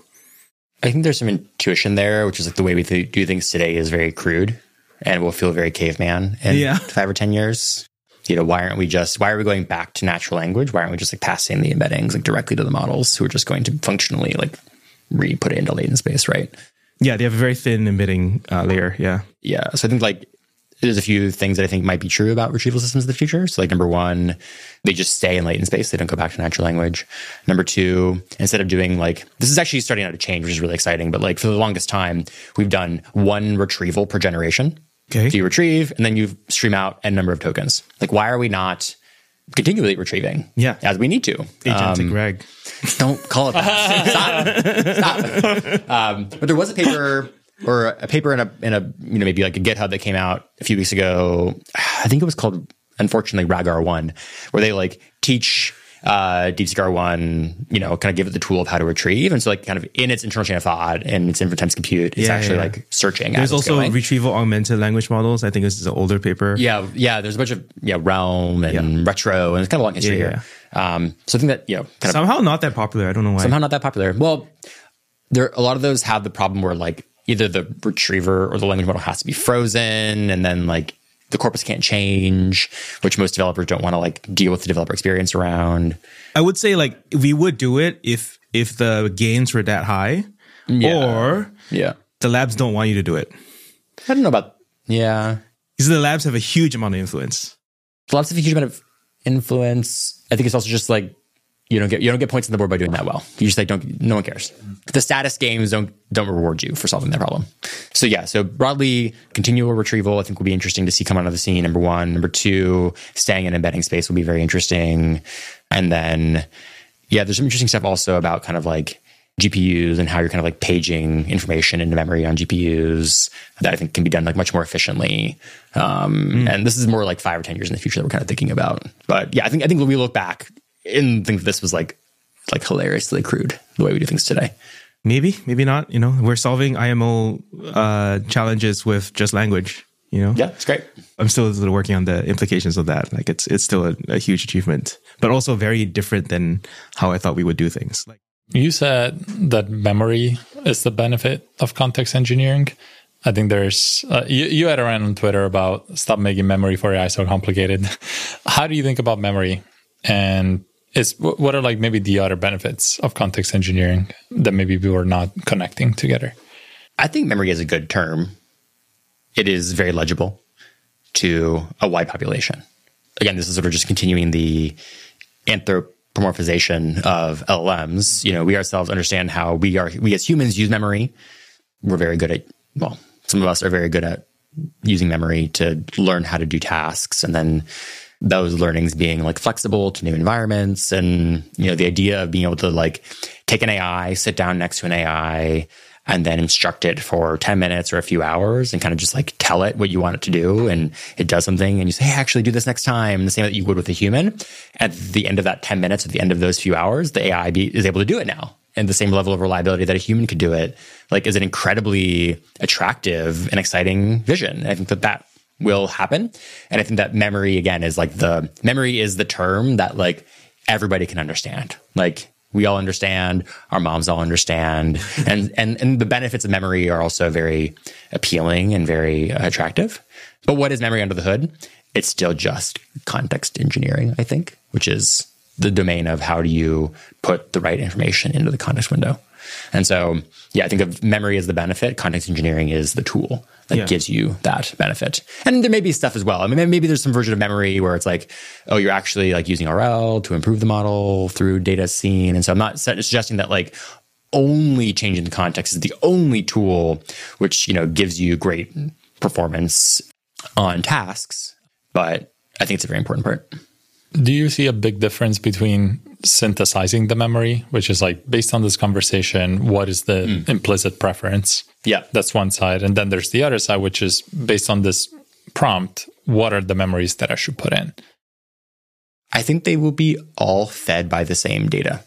I think there's some intuition there, which is like the way we th- do things today is very crude and will feel very caveman in yeah. five or ten years. You know, why aren't we just, why are we going back to natural language? Why aren't we just like passing the embeddings like directly to the models who are just going to functionally like re-put it into latent space, right? Yeah, they have a very thin embedding uh, layer. Yeah. Yeah. So I think like there's a few things that I think might be true about retrieval systems in the future. So like number one, they just stay in latent space. They don't go back to natural language. Number two, instead of doing like, this is actually starting out to change, which is really exciting. But like for the longest time, we've done one retrieval per generation. Okay. So you retrieve and then you stream out n number of tokens. Like why are we not continually retrieving? Yeah. As we need to. Agentic um, rag. Don't call it that. Stop. Stop. Um, but there was a paper or a paper in a, in a, you know, maybe like a GitHub that came out a few weeks ago. I think it was called, unfortunately, RAG R one, where they like teach uh, DeepSeek R one, you know, kind of give it the tool of how to retrieve. And so like kind of in its internal chain of thought and its inference times compute, it's yeah, actually yeah. like searching. There's also going. retrieval augmented language models. I think this is an older paper. Yeah. Yeah. There's a bunch of, yeah, Realm and yeah. Retro, and it's kind of a long history yeah, here. Yeah. Um, so I think that, you know, kind somehow of, not that popular. I don't know why. Somehow not that popular. Well, there, a lot of those have the problem where like either the retriever or the language model has to be frozen, and then like the corpus can't change, which most developers don't want to like deal with the developer experience around. I would say like we would do it if if the gains were that high, yeah. or yeah. the labs don't want you to do it. I don't know about yeah. Because the labs have a huge amount of influence. The labs have a huge amount of influence. I think it's also just like you don't get you don't get points on the board by doing that well. You just like don't no one cares. The status games don't don't reward you for solving that problem. So yeah, so broadly continual retrieval I think will be interesting to see come out of the scene, number one. Number two, staying in embedding space will be very interesting. And then yeah, there's some interesting stuff also about kind of like G P Us and how you're kind of like paging information into memory on G P Us that I think can be done like much more efficiently. Um, mm. And this is more like five or ten years in the future that we're kind of thinking about. But yeah, I think I think when we look back and think this was like like hilariously crude the way we do things today. Maybe, maybe not. You know, we're solving I M O uh, challenges with just language. You know, yeah, it's great. I'm still sort of working on the implications of that. Like, it's it's still a, a huge achievement, but also very different than how I thought we would do things. Like you said that memory is the benefit of context engineering. I think there's uh, you, you had a rant on Twitter about stop making memory for A I so complicated. How do you think about memory, and is what are like maybe the other benefits of context engineering that maybe we were not connecting together? I think memory is a good term. It is very legible to a wide population. Again, this is sort of just continuing the anthropomorphization of L L Ms. You know, we ourselves understand how we are, we as humans use memory. We're very good at, well, some of us are very good at using memory to learn how to do tasks, and then those learnings being like flexible to new environments. And, you know, the idea of being able to like take an A I, sit down next to an A I, and then instruct it for ten minutes or a few hours and kind of just like tell it what you want it to do. And it does something and you say, hey, actually do this next time. And the same that you would with a human. At the end of that ten minutes, at the end of those few hours, the A I be, is able to do it now. And the same level of reliability that a human could do it, like, is an incredibly attractive and exciting vision. And I think that that will happen. And I think that memory, again, is like the memory is the term that like everybody can understand. Like we all understand, our moms all understand. And, and, and the benefits of memory are also very appealing and very attractive. But what is memory under the hood? It's still just context engineering, I think, which is the domain of how do you put the right information into the context window. And so, yeah, I think of memory as the benefit. Context engineering is the tool that yeah. gives you that benefit. And there may be stuff as well. I mean, maybe there's some version of memory where it's like, oh, you're actually like using R L to improve the model through data scene. And so I'm not suggesting that like only changing the context is the only tool which, you know, gives you great performance on tasks. But I think it's a very important part. Do you see a big difference between synthesizing the memory, which is like based on this conversation, what is the mm. implicit preference? Yeah. That's one side. And then there's the other side, which is based on this prompt, what are the memories that I should put in? I think they will be all fed by the same data.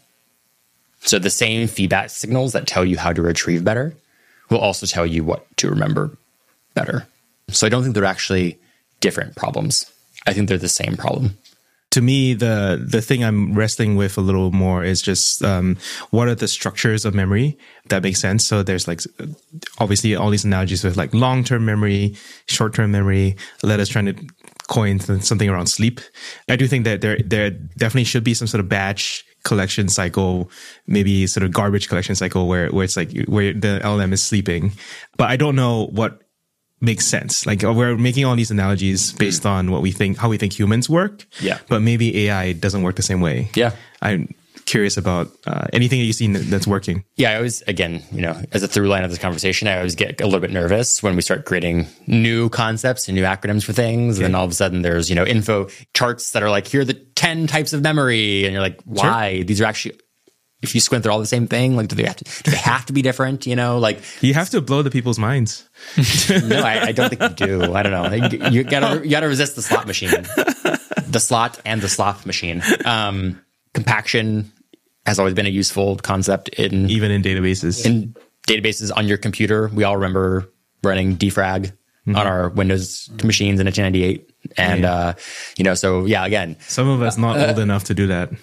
So the same feedback signals that tell you how to retrieve better will also tell you what to remember better. So I don't think they're actually different problems. I think they're the same problem. To me, the the thing I'm wrestling with a little more is just um, what are the structures of memory? That makes sense. So there's like obviously all these analogies with like long-term memory, short-term memory. Let us trying to coin something around sleep. I do think that there there definitely should be some sort of batch collection cycle, maybe sort of garbage collection cycle where where it's like where the L L M is sleeping. But I don't know what makes sense. Like we're making all these analogies based mm. on what we think, how we think humans work. Yeah. But maybe A I doesn't work the same way. Yeah. I'm curious about uh, anything that you've seen that's working. Yeah. I always, again, you know, as a through line of this conversation, I always get a little bit nervous when we start creating new concepts and new acronyms for things. Okay. And then all of a sudden there's, you know, info charts that are like, here are the ten types of memory. And you're like, why? Sure. These are actually, if you squint, they're all the same thing. Like, do they have to, do they have to be different? You know, like you have to blow the people's minds. No, I, I don't think you do. I don't know. You, you gotta, you gotta resist the slot machine, the slot and the slop machine. Um, compaction has always been a useful concept in even in databases. In databases on your computer, we all remember running defrag mm-hmm. on our Windows machines in nineteen ninety-eight, and yeah. uh, you know, so yeah, again, some of us not uh, old enough to do that.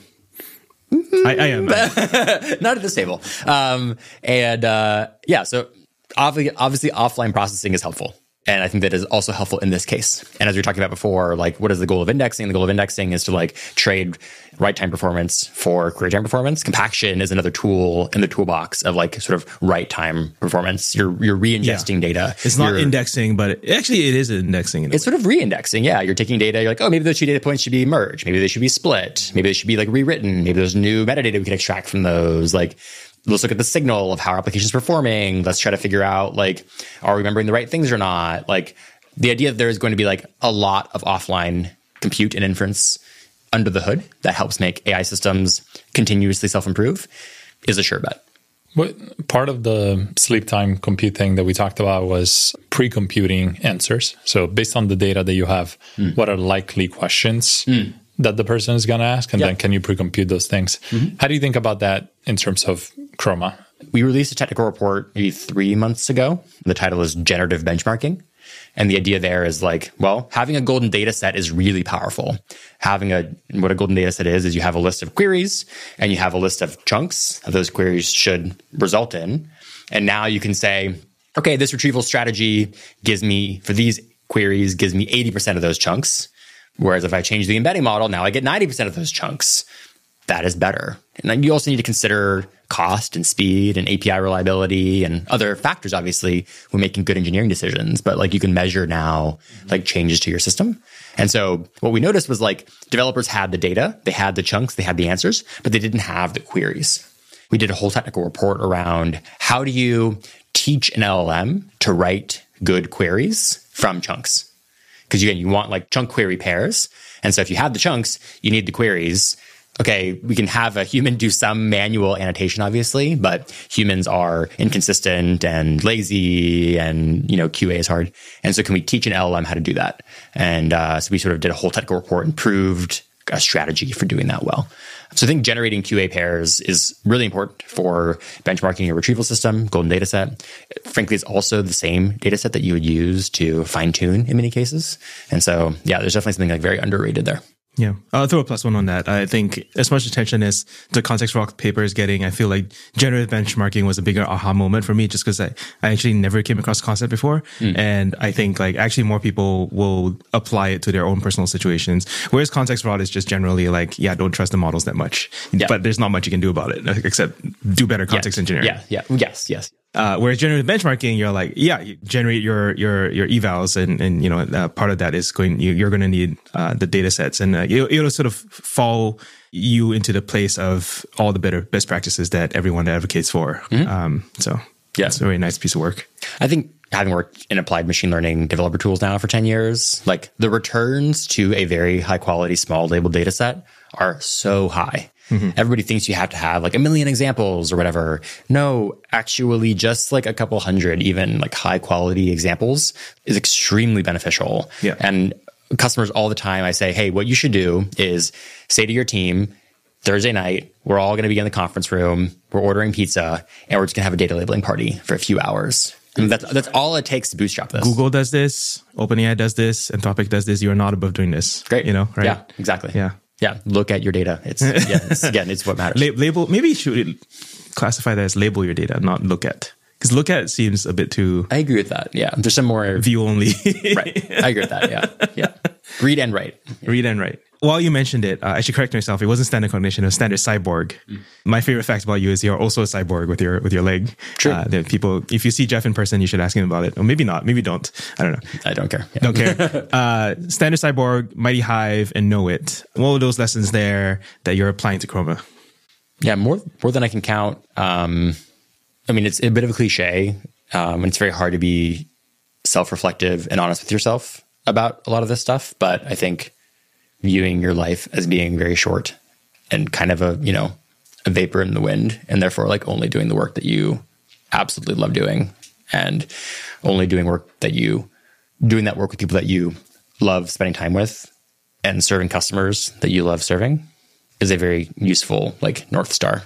I, I am not at this table. Um, and uh, yeah, so obviously, obviously offline processing is helpful. And I think that is also helpful in this case. And as we were talking about before, like what is the goal of indexing? The goal of indexing is to like trade write time performance for query time performance. Compaction is another tool in the toolbox of like sort of write time performance. You're you're re-ingesting yeah. data. It's not you're, indexing, but it, actually it is indexing. It's sort of re-indexing. Yeah, you're taking data. You're like, oh, maybe those two data points should be merged. Maybe they should be split. Maybe they should be like rewritten. Maybe there's new metadata we can extract from those. Like, let's look at the signal of how our application is performing. Let's try to figure out, like, are we remembering the right things or not? Like, the idea that there is going to be, like, a lot of offline compute and inference under the hood that helps make A I systems continuously self-improve is a sure bet. What part of the sleep time compute thing that we talked about was pre-computing answers. So based on the data that you have, mm. what are likely questions mm. that the person is going to ask? And yep. then can you pre-compute those things? Mm-hmm. How do you think about that in terms of Chroma? We released a technical report maybe three months ago. The title is Generative Benchmarking. And the idea there is like, well, having a golden data set is really powerful. Having a, what a golden data set is, is you have a list of queries and you have a list of chunks that those queries should result in. And now you can say, okay, this retrieval strategy gives me, for these queries, gives me eighty percent of those chunks. Whereas if I change the embedding model, now I get ninety percent of those chunks. That is better. And then you also need to consider cost and speed and A P I reliability and other factors, obviously, when making good engineering decisions. But like you can measure now like changes to your system. And so what we noticed was like developers had the data, they had the chunks, they had the answers, but they didn't have the queries. We did a whole technical report around how do you teach an L L M to write good queries from chunks? Because again, you want like chunk query pairs. And so if you have the chunks, you need the queries. Okay, we can have a human do some manual annotation, obviously, but humans are inconsistent and lazy and, you know, Q A is hard. And so can we teach an L L M how to do that? And uh, so we sort of did a whole technical report and proved a strategy for doing that well. So I think generating Q A pairs is really important for benchmarking your retrieval system, golden data set. Frankly, it's also the same data set that you would use to fine tune in many cases. And so, yeah, there's definitely something like very underrated there. Yeah, I'll throw a plus one on that. I think as much attention as the Context Rock paper is getting, I feel like generative benchmarking was a bigger aha moment for me just because I, I actually never came across the concept before. Mm. And I think like actually more people will apply it to their own personal situations. Whereas Context Rod is just generally like, yeah, don't trust the models that much. Yeah. But there's not much you can do about it except do better context yeah. engineering. Yeah, yeah, yes, yes. Uh, whereas generative benchmarking, you're like, yeah, you generate your your your evals, and and you know uh, part of that is going. You, you're going to need uh, the data sets, and uh, it'll, it'll sort of fall you into the place of all the better best practices that everyone advocates for. Mm-hmm. Um, so yeah, it's a very nice piece of work. I think having worked in applied machine learning developer tools now for ten years, like the returns to a very high quality small labeled data set are so high. Mm-hmm. Everybody thinks you have to have like a million examples or whatever. No, actually just like a couple hundred, even like high quality examples is extremely beneficial. Yeah. And customers all the time, I say, hey, what you should do is say to your team, Thursday night, we're all going to be in the conference room. We're ordering pizza and we're just going to have a data labeling party for a few hours. And that's, that's all it takes to bootstrap this. Google does this. OpenAI does this. Anthropic does this. You are not above doing this. Great. You know, right? Yeah, exactly. Yeah. Yeah, look at your data. It's yeah, it's, again, it's what matters. La- label, maybe you should classify that as label your data, not look at. Because look at seems a bit too. I agree with that. Yeah, there's some more view only. Right. I agree with that. Yeah, yeah. Read and write. Read and write. While you mentioned it, uh, I should correct myself. It wasn't standard cognition; it was standard cyborg. Mm. My favorite fact about you is you're also a cyborg with your with your leg. True. Uh, that people, if you see Jeff in person, you should ask him about it, or maybe not. Maybe don't. I don't know. I don't care. Yeah. Don't care. uh, standard cyborg, Mighty Hive, and Know It. What were those lessons there that you're applying to Chroma? Yeah, more more than I can count. Um, I mean, it's a bit of a cliche, um, and it's very hard to be self-reflective and honest with yourself about a lot of this stuff. But I think viewing your life as being very short and kind of a, you know, a vapor in the wind, and therefore like only doing the work that you absolutely love doing, and only doing work that you, doing that work with people that you love spending time with, and serving customers that you love serving is a very useful like North Star.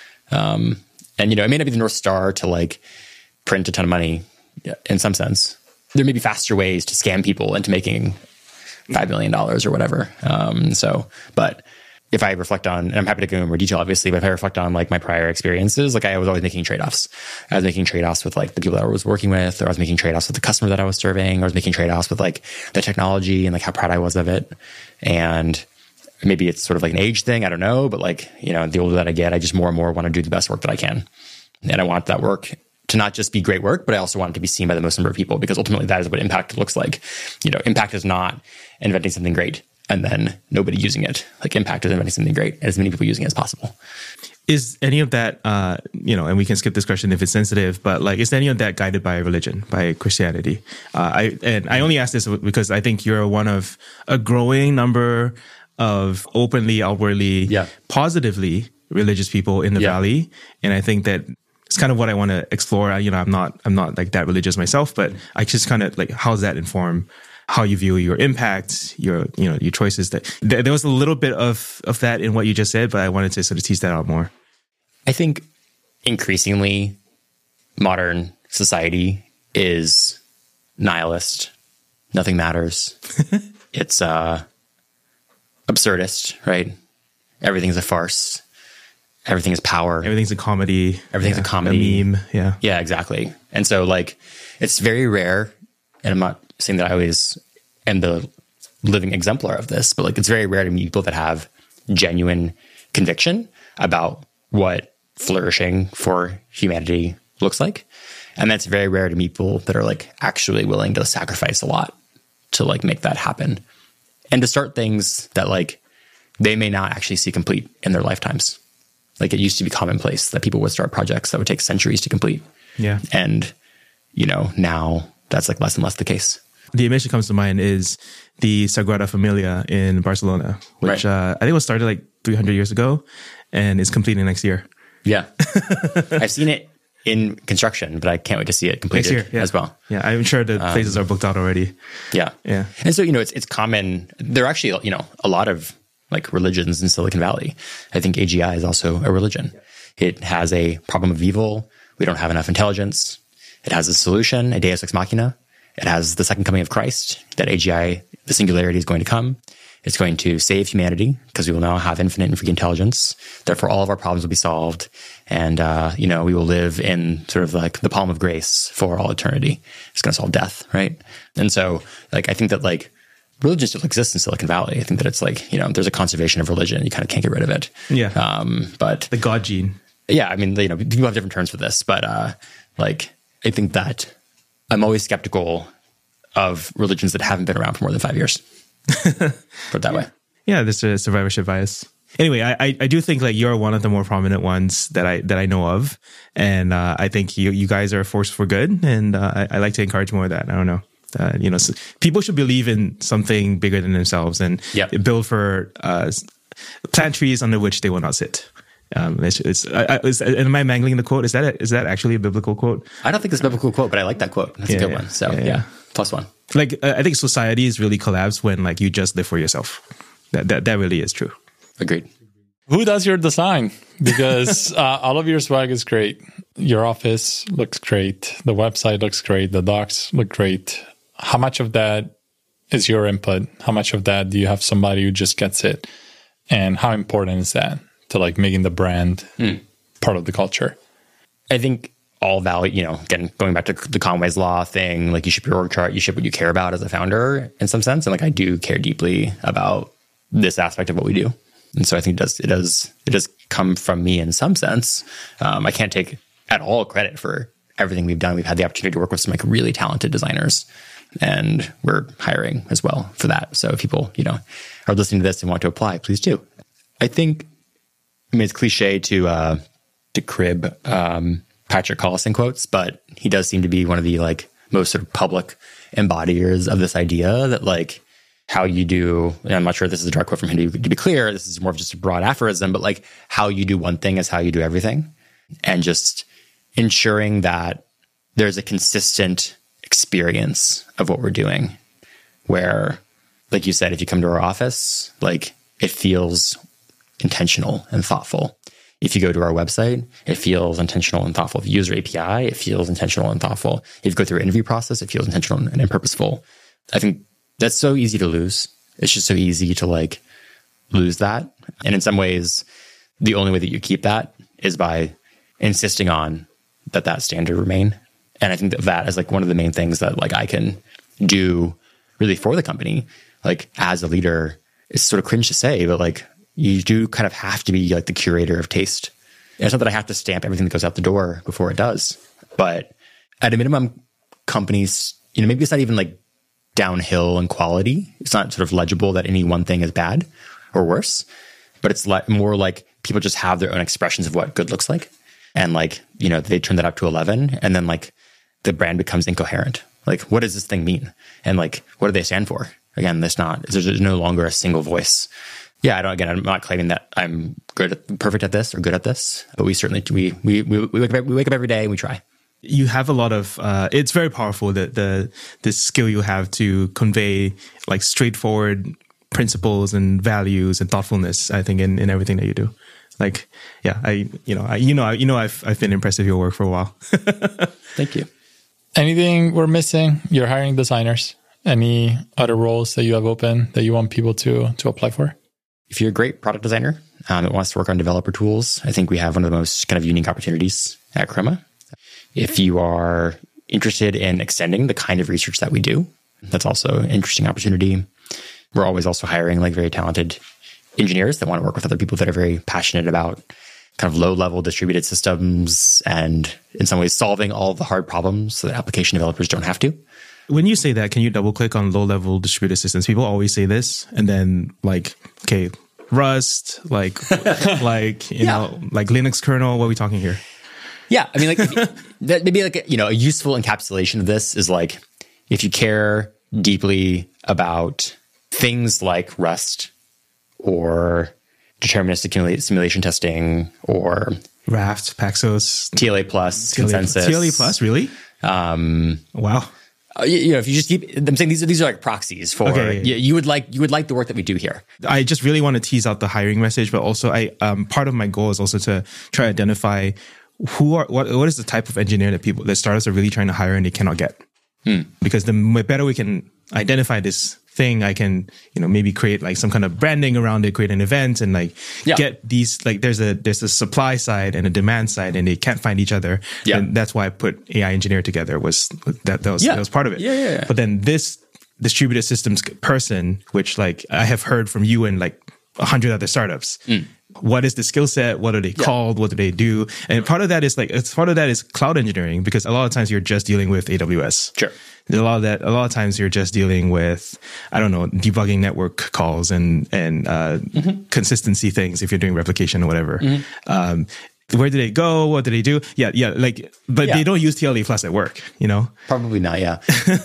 Um, and, you know, it may not be the North Star to like print a ton of money in some sense. There may be faster ways to scam people into making five million dollars or whatever. Um, so, but if I reflect on, and I'm happy to go in more detail, obviously, but if I reflect on like my prior experiences, like I was always making trade-offs. I was making trade-offs with like the people that I was working with, or I was making trade-offs with the customer that I was serving, or I was making trade-offs with like the technology and like how proud I was of it. And maybe it's sort of like an age thing. I don't know. But like, you know, the older that I get, I just more and more want to do the best work that I can. And I want that work to not just be great work, but I also want it to be seen by the most number of people, because ultimately that is what impact looks like. You know, impact is not inventing something great and then nobody using it. Like impact is inventing something great and as many people using it as possible. Is any of that, uh, you know, and we can skip this question if it's sensitive, but like, is any of that guided by religion, by Christianity? Uh, I and I only ask this because I think you're one of a growing number of openly, outwardly, yeah. positively religious people in the yeah. Valley, and I think that it's kind of what I want to explore. You know, I'm not, I'm not like that religious myself, but I just kind of like, how does that inform how you view your impact, your, you know, your choices? That there, there was a little bit of of that in what you just said, but I wanted to sort of tease that out more. I think increasingly modern society is nihilist. Nothing matters. It's uh, absurdist, right? Everything's a farce. Everything is power. Everything's a comedy. Everything's yeah, a comedy. A meme. Yeah. Yeah, exactly. And so like, it's very rare, and I'm not saying that I always am the living exemplar of this, but like, it's very rare to meet people that have genuine conviction about what flourishing for humanity looks like. And that's very rare to meet people that are like actually willing to sacrifice a lot to like make that happen, and to start things that like they may not actually see complete in their lifetimes. Like it used to be commonplace that people would start projects that would take centuries to complete. Yeah. And, you know, now that's like less and less the case. The image that comes to mind is the Sagrada Familia in Barcelona, which right. uh, I think was started like three hundred years ago and is completing next year. Yeah. I've seen it in construction, but I can't wait to see it completed next year, yeah. as well. Yeah, I'm sure the places um, are booked out already. Yeah. Yeah. And so, you know, it's it's common. There are actually, you know, a lot of like religions in Silicon Valley. I think A G I is also a religion. It has a problem of evil. We don't have enough intelligence. It has a solution, a Deus Ex Machina. It has the second coming of Christ, that A G I, the singularity is going to come. It's going to save humanity because we will now have infinite and free intelligence. Therefore, all of our problems will be solved. And, uh, you know, we will live in sort of like the palm of grace for all eternity. It's going to solve death, right? And so, like, I think that, like, religion still exists in Silicon Valley. I think that it's like, you know, there's a conservation of religion. You kind of can't get rid of it. Yeah. Um, but the God gene. Yeah. I mean, you know, people have different terms for this, but, uh, Like, I think that I'm always skeptical of religions that haven't been around for more than five years. Put it that way. Yeah, there's a survivorship bias. Anyway, I, I I do think like you're one of the more prominent ones that I that I know of, and uh, I think you you guys are a force for good, and uh, I, I like to encourage more of that. I don't know, uh, you know, so people should believe in something bigger than themselves and yep. build for uh, plant trees under which they will not sit. Um, it's, it's, I, I, is, am I mangling the quote? Is that a, is that actually a biblical quote? I don't think it's a biblical quote, but I like that quote. That's yeah, a good yeah, one. So yeah, yeah, yeah, plus one. Like uh, I think society is really collapsed when like you just live for yourself. That that that really is true. Agreed. Who does your design? Because uh, all of your swag is great. Your office looks great. The website looks great. The docs look great. How much of that is your input? How much of that do you have somebody who just gets it? And how important is that to like making the brand mm. part of the culture? I think all value, you know, again, going back to the Conway's Law thing, like you ship your org chart, you ship what you care about as a founder in some sense. And like I do care deeply about this aspect of what we do. And so I think it does, it does, it does come from me in some sense. Um, I can't take at all credit for everything we've done. We've had the opportunity to work with some like really talented designers, and we're hiring as well for that. So if people, you know, are listening to this and want to apply, please do. I think, I mean, it's cliche to, uh, to crib, um, Patrick Collison quotes, but he does seem to be one of the like most sort of public embodiers of this idea that like, how you do, and I'm not sure if this is a direct quote from him to, to be clear, this is more of just a broad aphorism, but like how you do one thing is how you do everything. And just ensuring that there's a consistent experience of what we're doing where, like you said, if you come to our office, like it feels intentional and thoughtful. If you go to our website, it feels intentional and thoughtful. If you use our A P I, it feels intentional and thoughtful. If you go through an interview process, it feels intentional and purposeful. I think that's so easy to lose. It's just so easy to like lose that. And in some ways, the only way that you keep that is by insisting on that that standard remain. And I think that that is like one of the main things that like I can do really for the company. Like as a leader, it's sort of cringe to say, but like you do kind of have to be like the curator of taste. And it's not that I have to stamp everything that goes out the door before it does, but at a minimum, companies, you know, maybe it's not even like downhill in quality. It's not sort of legible that any one thing is bad or worse, but it's le- more like people just have their own expressions of what good looks like. And like, you know, they turn that up to eleven and then like the brand becomes incoherent. Like, what does this thing mean? And like, what do they stand for? Again, there's not, there's no longer a single voice. Yeah, I don't, again, I'm not claiming that I'm good at, perfect at this or good at this, but we certainly, we, we, we, we, wake, up, we wake up every day and we try. You have a lot of, uh, it's very powerful, the, the, the skill you have to convey like straightforward principles and values and thoughtfulness, I think, in, in everything that you do. Like, yeah, I, you know, I, you know, I, you know, I've, I've been impressed with your work for a while. Thank you. Anything we're missing? You're hiring designers. Any other roles that you have open that you want people to, to apply for? If you're a great product designer um, that wants to work on developer tools, I think we have one of the most kind of unique opportunities at Chroma. If you are interested in extending the kind of research that we do, that's also an interesting opportunity. We're always also hiring like very talented engineers that want to work with other people that are very passionate about kind of low-level distributed systems and in some ways solving all of the hard problems so that application developers don't have to. When you say that, can you double click on low-level distributed systems? People always say this, and then like, okay, Rust, like, like you yeah. know, like Linux kernel. What are we talking here? Yeah, I mean, like if, that maybe like you know a useful encapsulation of this is like if you care deeply about things like Rust or deterministic simulation testing or Raft, Paxos, T L A plus, T L A, Consensus, T L A plus, really? Um, wow. You know, if you just keep, I'm saying these are these are like proxies for okay, yeah, yeah. You, you would like you would like the work that we do here. I just really want to tease out the hiring message, but also I um part of my goal is also to try to identify who are what what is the type of engineer that people that startups are really trying to hire and they cannot get. Hmm. Because the better we can identify this thing, I can, you know, maybe create like some kind of branding around it, create an event and like yeah. get these, like there's a, there's a supply side and a demand side and they can't find each other. Yeah. And that's why I put A I engineer together was that, that was, yeah. that was part of it. Yeah, yeah, yeah. But then this distributed systems person, which like I have heard from you and like a hundred other startups, mm. what is the skill set? What are they Yeah. called? What do they do? And part of that is like, it's part of that is cloud engineering, because a lot of times you're just dealing with A W S. Sure. There's a lot of that. A lot of times you're just dealing with, I don't know, debugging network calls and and uh, mm-hmm. consistency things if you're doing replication or whatever. Mm-hmm. Um, where do they go? What do they do? Yeah, yeah. Like, but Yeah. they don't use T L A plus at work. You know? Probably not. Yeah.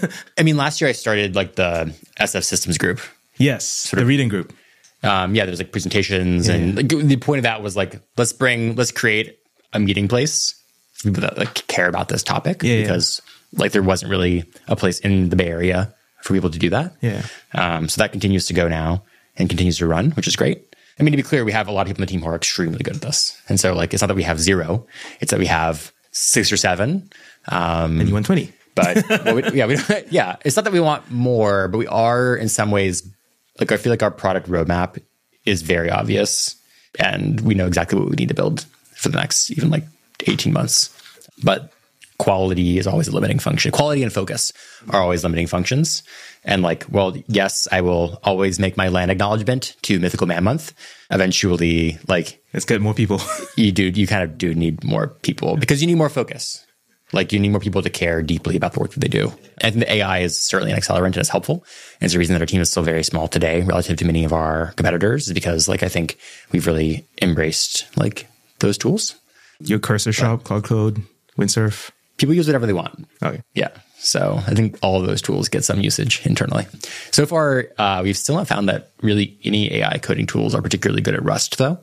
I mean, last year I started like the S F Systems group. Yes, the reading group. Um, yeah, there's like presentations, yeah. and like, the point of that was like, let's bring, let's create a meeting place for people that like care about this topic, yeah, because yeah. like there wasn't really a place in the Bay Area for people to do that. Yeah. Um, so that continues to go now and continues to run, which is great. I mean, to be clear, we have a lot of people on the team who are extremely good at this, and so like it's not that we have zero; it's that we have six or seven. Um, and you want twenty, but well, we, yeah, we don't, yeah, it's not that we want more, but we are in some ways. Like, I feel like our product roadmap is very obvious, and we know exactly what we need to build for the next even like eighteen months. But quality is always a limiting function. Quality and focus are always limiting functions. And like, well, yes, I will always make my land acknowledgement to Mythical Man Month. Eventually, like, let's get more people. you do, you kind of do need more people because you need more focus. Like, you need more people to care deeply about the work that they do. I think the A I is certainly an accelerant and it's helpful. And it's the reason that our team is still very small today relative to many of our competitors, is because, like, I think we've really embraced, like, those tools. Your Cursor Shop, Cloud Code, Windsurf. People use whatever they want. Okay. Yeah. So I think all of those tools get some usage internally. So far, uh, we've still not found that really any A I coding tools are particularly good at Rust, though.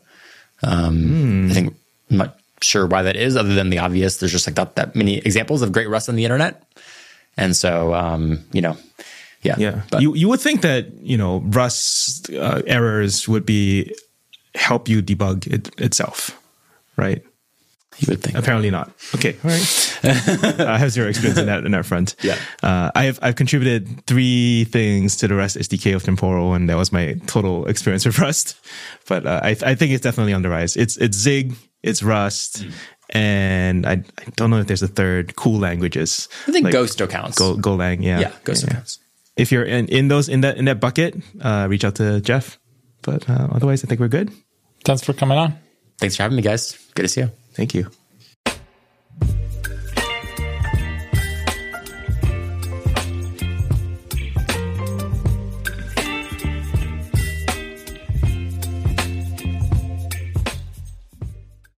Um, mm. I think I'm not sure why that is, other than the obvious. There's just like not that many examples of great Rust on the internet. And so, um, you know, yeah. Yeah. But, you, you would think that, you know, Rust uh, errors would be help you debug it itself, right? You would think. Apparently not. Okay. All right. I have zero experience in that in that front. Yeah. Uh, I have I've contributed three things to the Rust S D K of Temporal, and that was my total experience with Rust. But uh, I I think it's definitely on the rise. It's it's Zig, it's Rust, mm. and I I don't know if there's a third. Cool languages. I think like Go still counts. Go Golang. Yeah. Yeah. Go still yeah. counts. If you're in, in those in that in that bucket, uh, reach out to Jeff. But uh, otherwise, I think we're good. Thanks for coming on. Thanks for having me, guys. Good to see you. Thank you.